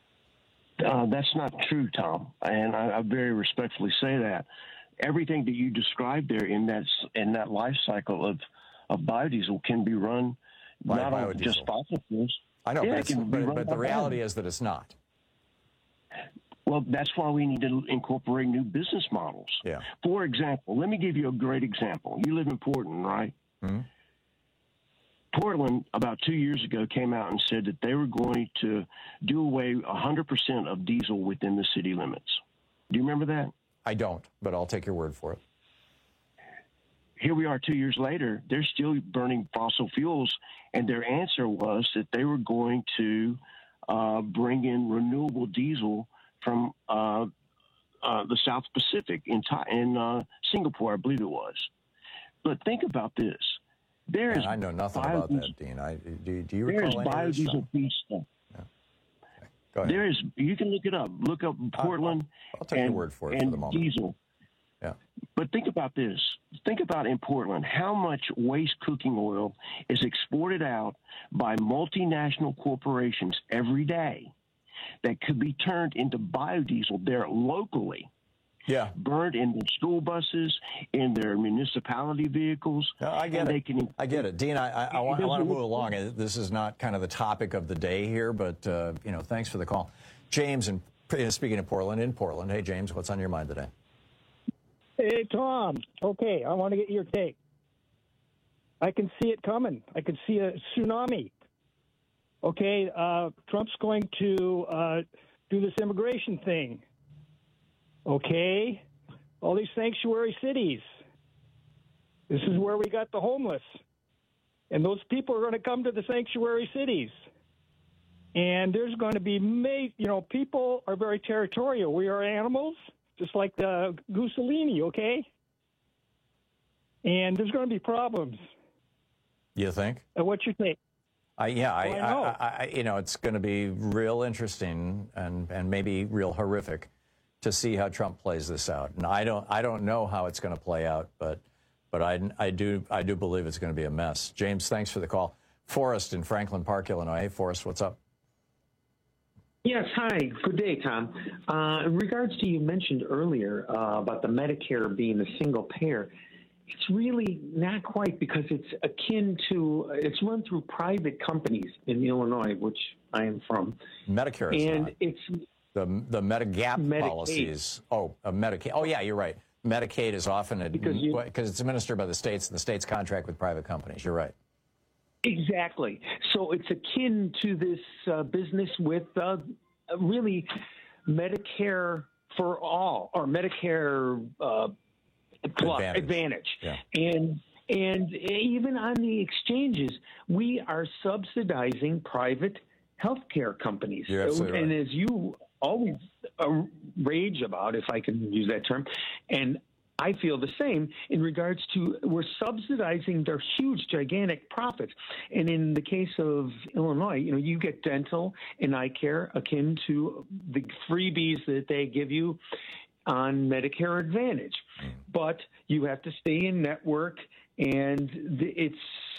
Uh, that's not true, Tom, and I, I very respectfully say that. Everything that you described there in that s- in that life cycle of, of biodiesel can be run By not on biodiesel. just fossil fuels. I know, Yeah, but, it it's, can be but, run but by the reality biodiesel. is that it's not. Well, that's why we need to incorporate new business models. Yeah. For example, let me give you a great example. You live in Portland, right? Mm-hmm. Portland, about two years ago, came out and said that they were going to do away one hundred percent of diesel within the city limits. Do you remember that? I don't, but I'll take your word for it. here we are two years later, they're still burning fossil fuels, and their answer was that they were going to uh, bring in renewable diesel from uh, uh, the South Pacific in, in uh, Singapore, I believe it was. But think about this. There Man, is I know nothing about that, Dean. I, do, do you there is recall any of this stuff? biodiesel feedstock. Yeah. Okay. Go ahead. There is, you can look it up. Look up Portland I'll, I'll take and, your word for it and for the moment. diesel. Yeah. But think about this. Think about in Portland, how much waste cooking oil is exported out by multinational corporations every day that could be turned into biodiesel there locally. Yeah. Burned in their school buses, in their municipality vehicles. No, I get and it. They can, I get it. Dean, I, I, I, want, I want to move along. This is not kind of the topic of the day here, but, uh, you know, thanks for the call. James, and speaking of Portland, in Portland. Hey, James, what's on your mind today? Hey, Tom. Okay, I want to get your take. I can see it coming. I can see a tsunami. Okay, uh, Trump's going to uh, do this immigration thing. Okay, all these sanctuary cities. This is where we got the homeless. And those people are going to come to the sanctuary cities. And there's going to be, ma- you know, people are very territorial. We are animals, just like the Mussolini, okay? And there's going to be problems. You think? Uh, what's your take? I, yeah, I, Oh, I know. I, I, you know, it's going to be real interesting and, and maybe real horrific to see how Trump plays this out. And I don't, I don't know how it's going to play out, but, but I, I do, I do believe it's going to be a mess. James, thanks for the call. Forrest in Franklin Park, Illinois. Hey, Forrest, what's up? Yes, hi. Good day, Tom. Uh, in regards to you mentioned earlier uh, about the Medicare being a single payer, it's really not quite because it's akin to, it's run through private companies in Illinois, which I am from. Medicare is and not. it's The, the Medigap Medicaid. policies. Oh, a Medicaid. Oh, yeah, you're right. Medicaid is often, a, Because you- because it's administered by the states, and the states contract with private companies. You're right. Exactly. So it's akin to this uh, business with uh, really Medicare for all or Medicare uh, plus Advantage. Advantage. Yeah. And and even on the exchanges, we are subsidizing private healthcare companies. You're absolutely and right. as you always uh, rage about, if I can use that term, and I feel the same in regards to we're subsidizing their huge, gigantic profits. And in the case of Illinois, you know, you get dental and eye care akin to the freebies that they give you on Medicare Advantage. But you have to stay in network, and it's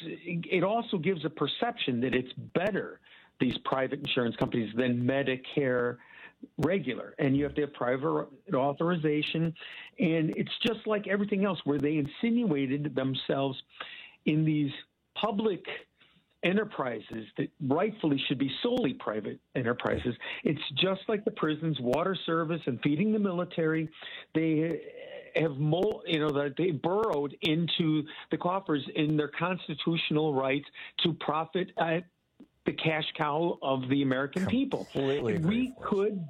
it also gives a perception that it's better, these private insurance companies, than Medicare regular, and you have to have private authorization, and it's just like everything else where they insinuated themselves in these public enterprises that rightfully should be solely private enterprises. It's just like the prisons, water service, and feeding the military. They have mol- you know, that they burrowed into the coffers in their constitutional right to profit at the cash cow of the American people. Completely agree, we could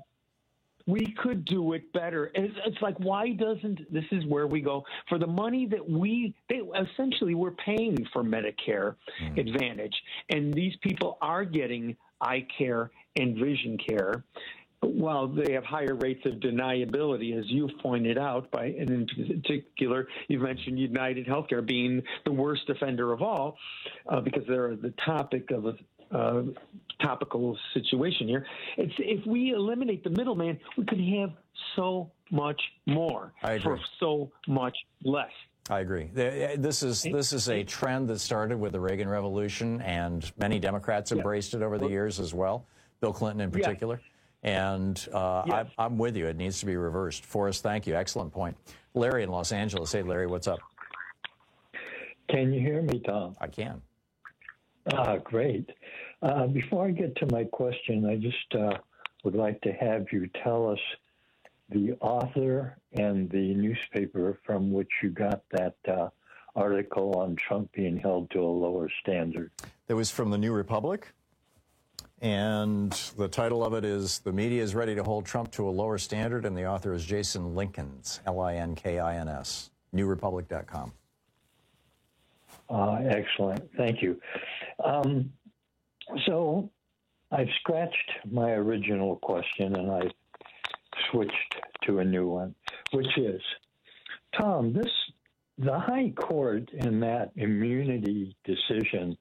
we could do it better. It's, it's like, why doesn't, this is where we go, for the money that we, they, essentially we're paying for Medicare mm. Advantage, and these people are getting eye care and vision care. While they have higher rates of deniability, as you've pointed out, by and in particular, you've mentioned United Healthcare being the worst offender of all, uh, because they're the topic of a uh, topical situation here. It's if we eliminate the middleman, we could have so much more for so much less. I agree. This is this is a trend that started with the Reagan Revolution, and many Democrats embraced it over the years as well. Bill Clinton in particular. And uh, Yes. I, I'm with you. It needs to be reversed. Forrest, thank you. Excellent point. Larry in Los Angeles. Hey, Larry, what's up? Can you hear me, Tom? I can. Ah, great. Uh, before I get to my question, I just uh, would like to have you tell us the author and the newspaper from which you got that uh, article on Trump being held to a lower standard. That was from the New Republic. And the title of it is The Media is Ready to Hold Trump to a Lower Standard, and the author is Jason Linkins, L I N K I N S, new republic dot com. Uh, excellent. Thank you. Um, so I've scratched my original question and I've switched to a new one, which is, Tom, this the High Court in that immunity decision,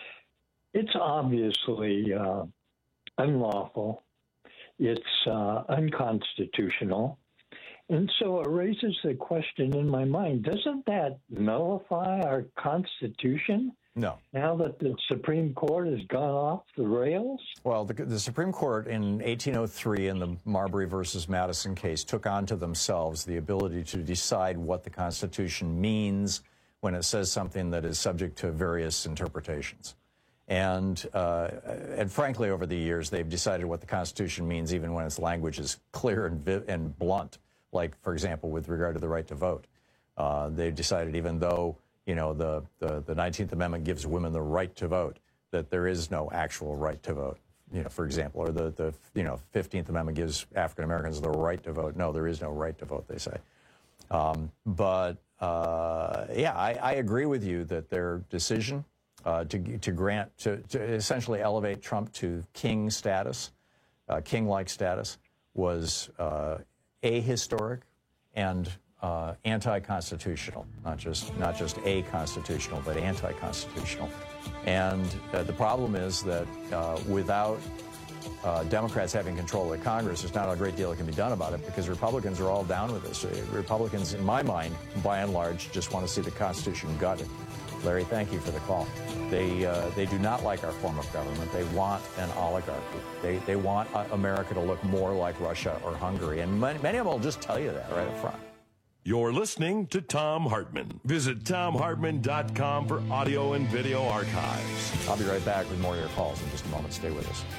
it's obviously uh, unlawful. It's uh, unconstitutional. And so it raises the question in my mind, doesn't that nullify our Constitution? No. Now that the Supreme Court has gone off the rails? Well, the, the Supreme Court in eighteen oh three in the Marbury versus Madison case took onto themselves the ability to decide what the Constitution means when it says something that is subject to various interpretations. And, uh, and frankly, over the years, they've decided what the Constitution means even when its language is clear and, vi- and blunt, like, for example, with regard to the right to vote. Uh, they've decided even though, you know, the, the, the nineteenth Amendment gives women the right to vote, that there is no actual right to vote, you know, for example, or the, the you know, fifteenth Amendment gives African Americans the right to vote. No, there is no right to vote, they say. Um, but, uh, yeah, I, I agree with you that their decision uh, to, to grant, to, to essentially elevate Trump to king status, uh, king-like status, was uh, ahistoric and uh, anti-constitutional, not just not just a-constitutional, but anti-constitutional. And uh, the problem is that uh, without uh, Democrats having control of Congress, there's not a great deal that can be done about it because Republicans are all down with this. Republicans, in my mind, by and large, just want to see the Constitution gutted. Larry, thank you for the call. They uh, they do not like our form of government. They want an oligarchy. They they want uh, America to look more like Russia or Hungary. And many, many of them will just tell you that right up front. You're listening to Thom Hartmann. Visit Thom Hartmann dot com for audio and video archives. I'll be right back with more of your calls in just a moment. Stay with us.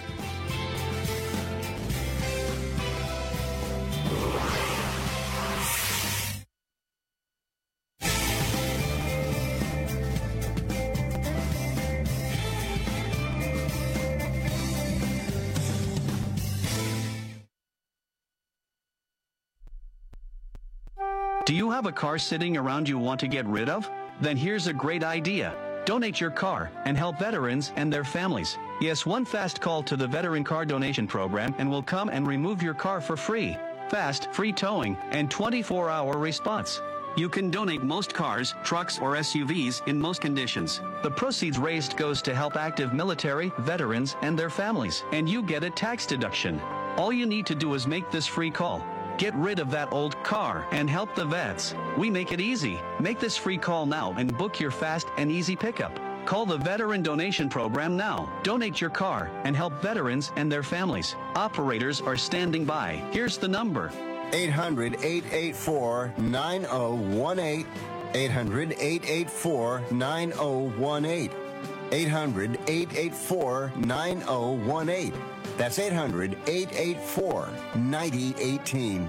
Do you have a car sitting around you want to get rid of? Then here's a great idea. Donate your car and help veterans and their families. Yes, one fast call to the Veteran Car Donation Program and we'll come and remove your car for free. Fast, free towing, and twenty-four hour response. You can donate most cars, trucks, or S U Vs in most conditions. The proceeds raised goes to help active military, veterans, and their families, and you get a tax deduction. All you need to do is make this free call. Get rid of that old car and help the vets. We make it easy. Make this free call now and book your fast and easy pickup. Call the Veteran Donation Program now. Donate your car and help veterans and their families. Operators are standing by. Here's the number. eight hundred, eight eight four, nine oh one eight. eight hundred, eight eight four, nine oh one eight. eight hundred, eight eight four, nine oh one eight. That's eight hundred, eight eight four, nine oh one eight.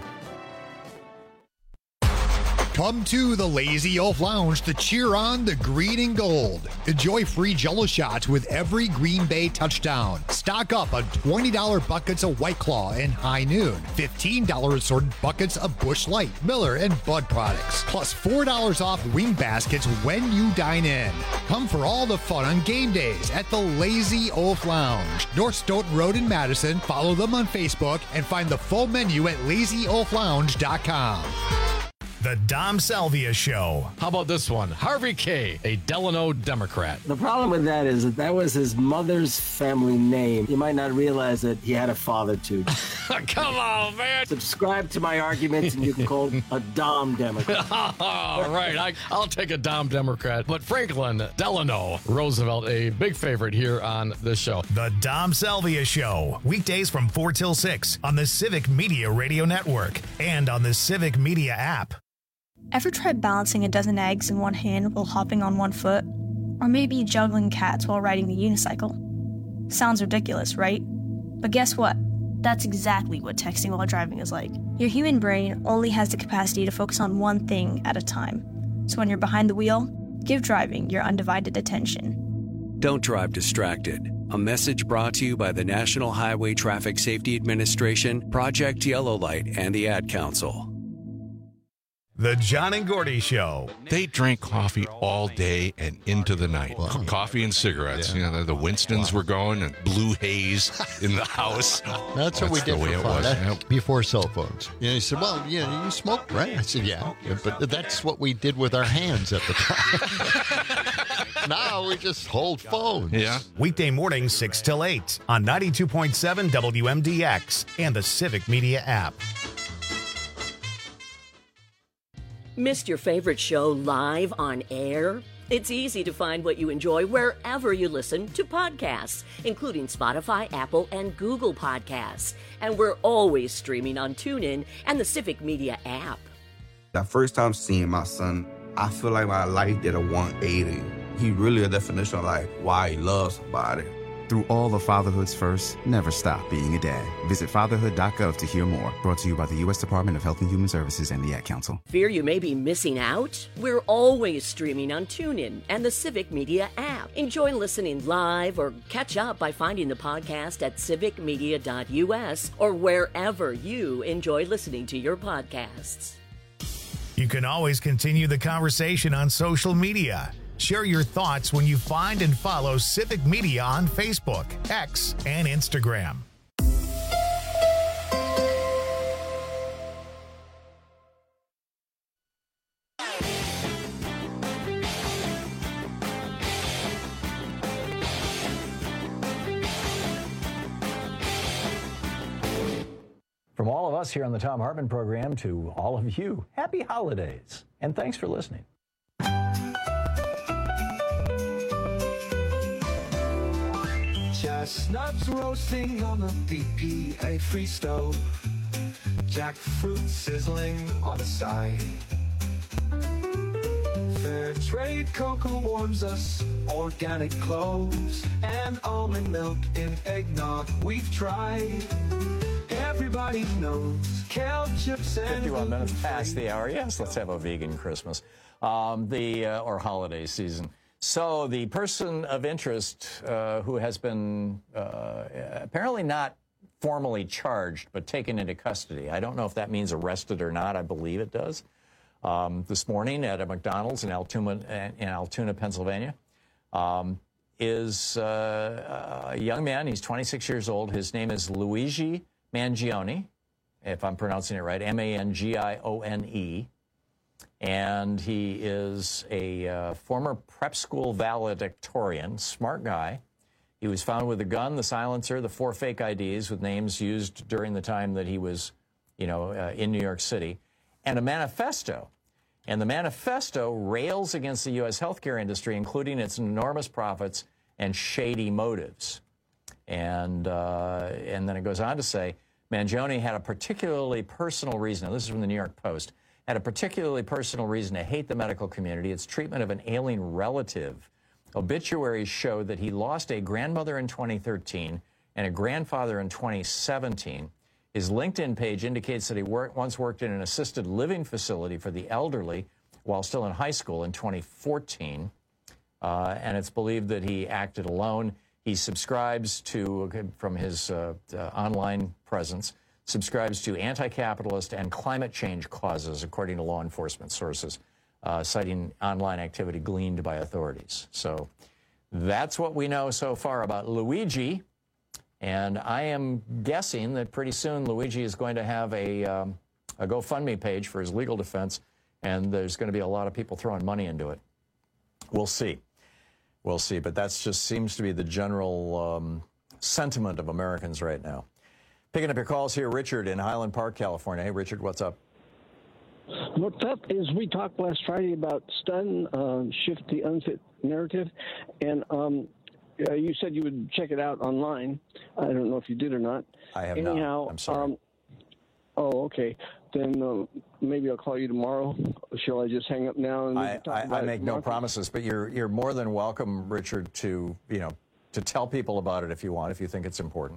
Come to the Lazy Oaf Lounge to cheer on the green and gold. Enjoy free Jell-O shots with every Green Bay touchdown. Stock up on twenty dollars buckets of White Claw and High Noon. fifteen dollars assorted buckets of Busch Light, Miller, and Bud products. Plus four dollars off wing baskets when you dine in. Come for all the fun on game days at the Lazy Oaf Lounge. North Stoughton Road in Madison. Follow them on Facebook and find the full menu at lazy oaf lounge dot com. The Dom Salvia Show. How about this one? Harvey K., a Delano Democrat. The problem with that is that that was his mother's family name. You might not realize that he had a father, too. Come on, man. Subscribe to my arguments and you can call a Dom Democrat. All right, I, I'll take a Dom Democrat. But Franklin Delano Roosevelt, a big favorite here on this show. The Dom Salvia Show. Weekdays from four till six on the Civic Media Radio Network and on the Civic Media app. Ever tried balancing a dozen eggs in one hand while hopping on one foot? Or maybe juggling cats while riding the unicycle? Sounds ridiculous, right? But guess what? That's exactly what texting while driving is like. Your human brain only has the capacity to focus on one thing at a time. So when you're behind the wheel, give driving your undivided attention. Don't drive distracted. A message brought to you by the National Highway Traffic Safety Administration, Project Yellow Light, and the Ad Council. The John and Gordy Show. They drank coffee all day and into the night. Wow. Coffee and cigarettes. Yeah. You know, the Winstons wow. were going and blue haze in the house. That's, That's what we did the way for it fun. was. That, Yep. Before cell phones. You know, he said, well, you know, you smoked, right? I said, yeah. yeah but that's what we did with our hands at the time. Now we just hold phones. Yeah. Weekday mornings, six till eight on ninety-two point seven W M D X and the Civic Media app. Missed your favorite show live on air? It's easy to find what you enjoy wherever you listen to podcasts, including Spotify, Apple, and Google Podcasts. And we're always streaming on TuneIn and the Civic Media app. The first time seeing my son, I feel like my life did a one eighty. He really a definition of like why he loves somebody. Through all of fatherhood's first, never stop being a dad. Visit fatherhood dot gov to hear more. Brought to you by the U S Department of Health and Human Services and the Ad Council. Fear you may be missing out? We're always streaming on TuneIn and the Civic Media app. Enjoy listening live or catch up by finding the podcast at civic media dot U S or wherever you enjoy listening to your podcasts. You can always continue the conversation on social media. Share your thoughts when you find and follow Civic Media on Facebook, X, and Instagram. From all of us here on the Thom Hartmann program to all of you, happy holidays, and thanks for listening. Chestnuts roasting on a B P A-free stove. Jackfruit sizzling on the side. Fair trade cocoa warms us. Organic cloves and almond milk in eggnog we've tried. Everybody knows kale chips and fifty-one minutes past the hour. Yes, let's have a vegan Christmas, um, the uh, or holiday season. So the person of interest uh, who has been uh, apparently not formally charged but taken into custody. I don't know if that means arrested or not. I believe it does. Um, this morning at a McDonald's in Altoona, in Altoona, Pennsylvania, um, is uh, a young man. He's twenty-six years old. His name is Luigi Mangione, if I'm pronouncing it right, M A N G I O N E. And he is a uh, former prep school valedictorian, smart guy. He was found with a gun, the silencer, the four fake I Ds with names used during the time that he was, you know, uh, in New York City, and a manifesto. And the manifesto rails against the U S healthcare industry, including its enormous profits and shady motives. And, uh, and then it goes on to say, Mangione had a particularly personal reason, now this is from the New York Post, had a particularly personal reason to hate the medical community, its treatment of an ailing relative. Obituaries show that he lost a grandmother in twenty thirteen and a grandfather in twenty seventeen. His LinkedIn page indicates that he work, once worked in an assisted living facility for the elderly while still in high school in twenty fourteen. Uh, and it's believed that he acted alone. He subscribes to, from his uh, uh, online presence, subscribes to anti-capitalist and climate change causes, according to law enforcement sources, uh, citing online activity gleaned by authorities. So that's what we know so far about Luigi. And I am guessing that pretty soon Luigi is going to have a, um, a GoFundMe page for his legal defense, and there's going to be a lot of people throwing money into it. We'll see. We'll see. But that just seems to be the general um, sentiment of Americans right now. Picking up your calls here, Richard in Highland Park, California. Hey, Richard, what's up? What's up is we talked last Friday about stun, uh, shift the unfit narrative, and um, uh, you said you would check it out online. I don't know if you did or not. I have Anyhow, not. I'm sorry. Um, oh, okay. Then uh, maybe I'll call you tomorrow. Shall I just hang up now? And I, talk I, about I make it no tomorrow? promises, but you're you're more than welcome, Richard, to you know to tell people about it if you want, if you think it's important.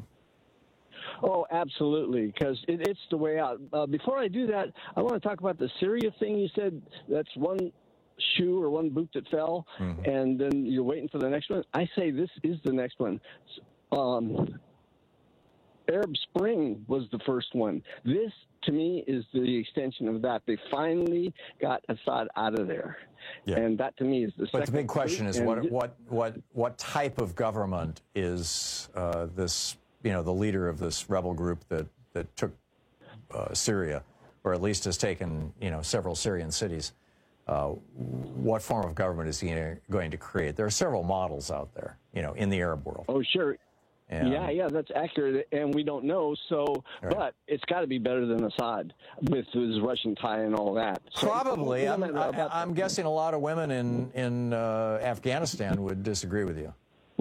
Oh, absolutely, because it, it's the way out. Uh, before I do that, I want to talk about the Syria thing. You said that's one shoe or one boot that fell, mm-hmm. and then you're waiting for the next one. I say this is the next one. Um, Arab Spring was the first one. This to me, is the extension of that. They finally got Assad out of there. Yeah. And that, to me, is the But second the big question thing. is And what, th- what, what, what type of government is uh, this, you know, the leader of this rebel group that, that took uh, Syria, or at least has taken, you know, several Syrian cities. Uh, what form of government is he going to create? There are several models out there, you know, in the Arab world. Oh, sure. And, yeah, yeah, that's accurate, and we don't know. So, Right. but it's got to be better than Assad with his Russian tie and all that. So, Probably. no I'm, matter I, about I'm guessing a lot of women in, in uh, Afghanistan would disagree with you.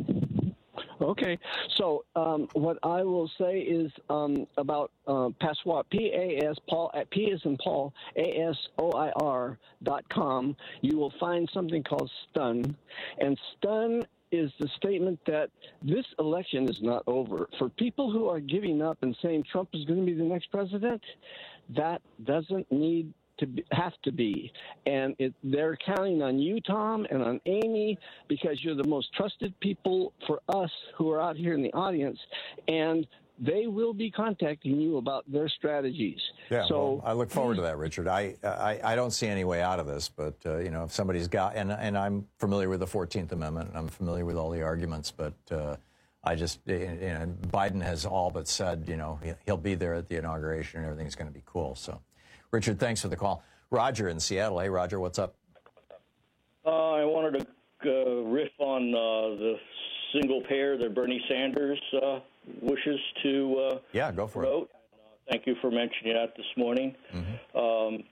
Okay, so um, what I will say is um, about uh, Passoir, P A S, Paul, P as in Paul, A S O I R dot com, you will find something called STUN, and STUN is the statement that this election is not over. For people who are giving up and saying Trump is going to be the next president, that doesn't need to be, have to be. And it, they're counting on you, Tom, and on Amy, because you're the most trusted people for us who are out here in the audience. And they will be contacting you about their strategies. Yeah, so well, I look forward to that, Richard. I, I, I don't see any way out of this, but, uh, you know, if somebody's got, and, and I'm familiar with the fourteenth Amendment, and I'm familiar with all the arguments, but uh, I just, you know, Biden has all but said, you know, he'll be there at the inauguration and everything's going to be cool. So, Richard, thanks for the call. Roger in Seattle. Hey, Roger, what's up? Uh, I wanted to uh, riff on uh, the single payer that Bernie Sanders uh, wishes to uh, yeah, go for promote. it. Uh, thank you for mentioning that this morning. Mm-hmm. Um,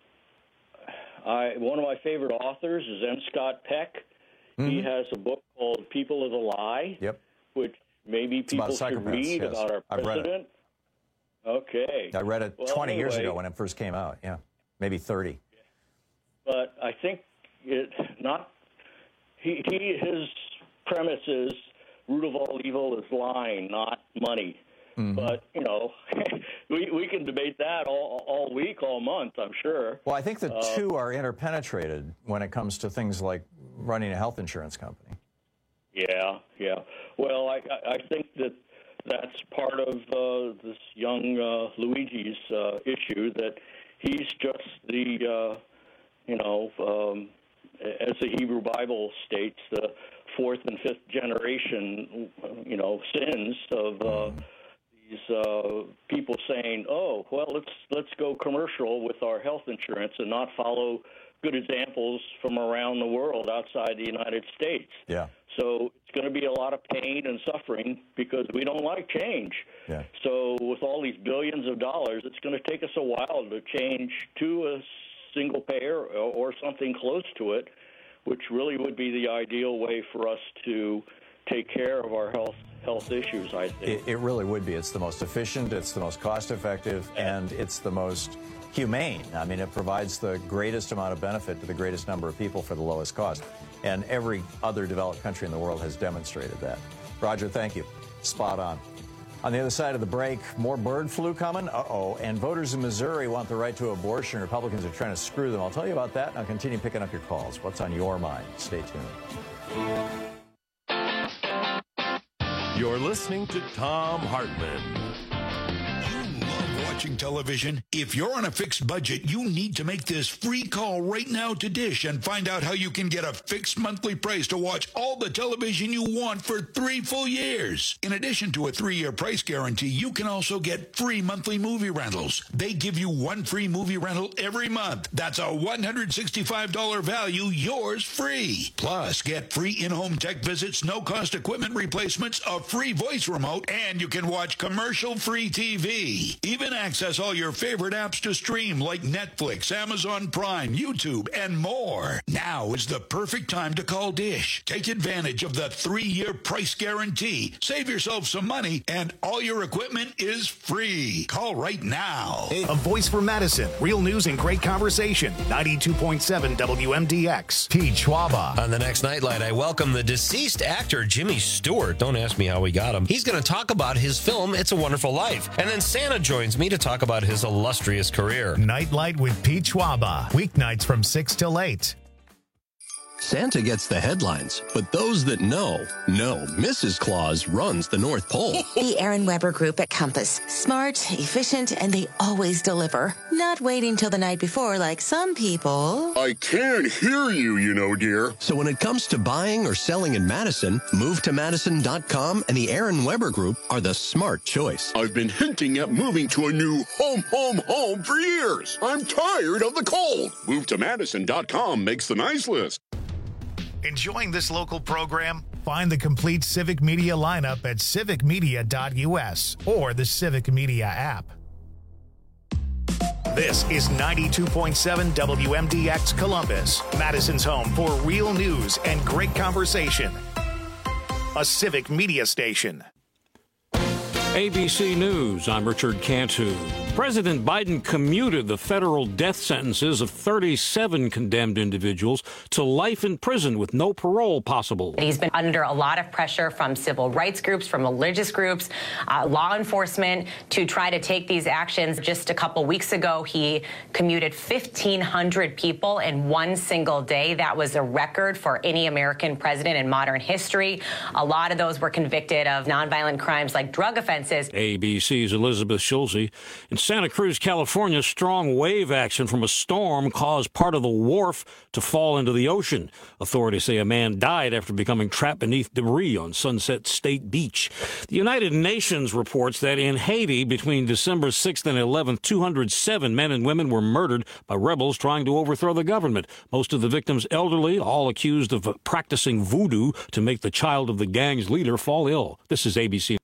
I one of my favorite authors is N. Scott Peck. Mm-hmm. He has a book called People of the Lie, yep. which maybe It's about people should psychopaths, read yes. about our I've read it. president. Okay. I read it Well, twenty years anyway, ago when it first came out. Yeah, maybe thirty. But I think it not he, he his premise is root of all evil is lying, not money. Mm-hmm. But you know, we we can debate that all all week, all month. I'm sure. Well, I think the Uh, two are interpenetrated when it comes to things like running a health insurance company. Yeah, yeah. Well, I I I think that that's part of uh, this young uh, Luigi's uh, issue, that he's just the, uh, you know, um, as the Hebrew Bible states, the fourth and fifth generation, you know, sins of uh, these uh, people saying, oh, well, let's let's go commercial with our health insurance and not follow good examples from around the world outside the United States. Yeah. So it's going to be a lot of pain and suffering because we don't like change. Yeah. So with all these billions of dollars, it's going to take us a while to change to a single payer or, or something close to it, which really would be the ideal way for us to take care of our health health issues, I think. It, it really would be. It's the most efficient, it's the most cost-effective, and it's the most humane. I mean, it provides the greatest amount of benefit to the greatest number of people for the lowest cost. And every other developed country in the world has demonstrated that. Roger, thank you. Spot on. On the other side of the break, more bird flu coming? Uh-oh. And voters in Missouri want the right to abortion. Republicans are trying to screw them. I'll tell you about that, and I'll continue picking up your calls. What's on your mind? Stay tuned. You're listening to Thom Hartmann. Watching television? If you're on a fixed budget, you need to make this free call right now to Dish and find out how you can get a fixed monthly price to watch all the television you want for three full years. In addition to a three-year price guarantee, you can also get free monthly movie rentals. They give you one free movie rental every month. That's a one hundred sixty-five dollars value, yours free. Plus, get free in-home tech visits, no-cost equipment replacements, a free voice remote, and you can watch commercial-free T V. Even access all your favorite apps to stream like Netflix, Amazon Prime, YouTube, and more. Now is the perfect time to call Dish. Take advantage of the three-year price guarantee. Save yourself some money, and all your equipment is free. Call right now. A voice for Madison. Real news and great conversation. ninety-two point seven W M D X. Pete Schwaba. On the next Nightlight, I welcome the deceased actor Jimmy Stewart. Don't ask me how we got him. He's going to talk about his film, It's a Wonderful Life. And then Santa joins me to talk about his illustrious career. Nightlight with Pete Schwaba. Weeknights from six till eight. Santa gets the headlines, but those that know, know Missus Claus runs the North Pole. The Aaron Weber Group at Compass. Smart, efficient, and they always deliver. Not waiting till the night before like some people. I can't hear you, you know, dear. So when it comes to buying or selling in Madison, move to Madison dot com and the Aaron Weber Group are the smart choice. I've been hinting at moving to a new home, home, home for years. I'm tired of the cold. Move to Madison dot com makes the nice list. Enjoying this local program? Find the complete Civic Media lineup at civic media dot u s or the Civic Media app. This is ninety-two point seven W M D X Columbus, Madison's home for real news and great conversation. A Civic Media station. A B C News, I'm Richard Cantu. President Biden commuted the federal death sentences of thirty-seven condemned individuals to life in prison with no parole possible. He's been under a lot of pressure from civil rights groups, from religious groups, uh, law enforcement to try to take these actions. Just a couple weeks ago, he commuted fifteen hundred people in one single day. That was a record for any American president in modern history. A lot of those were convicted of nonviolent crimes like drug offenses. A B C's Elizabeth Schulze. In Santa Cruz, California, strong wave action from a storm caused part of the wharf to fall into the ocean. Authorities say a man died after becoming trapped beneath debris on Sunset State Beach. The United Nations reports that in Haiti, between December sixth and eleventh, two hundred seven men and women were murdered by rebels trying to overthrow the government. Most of the victims elderly, all accused of practicing voodoo to make the child of the gang's leader fall ill. This is A B C.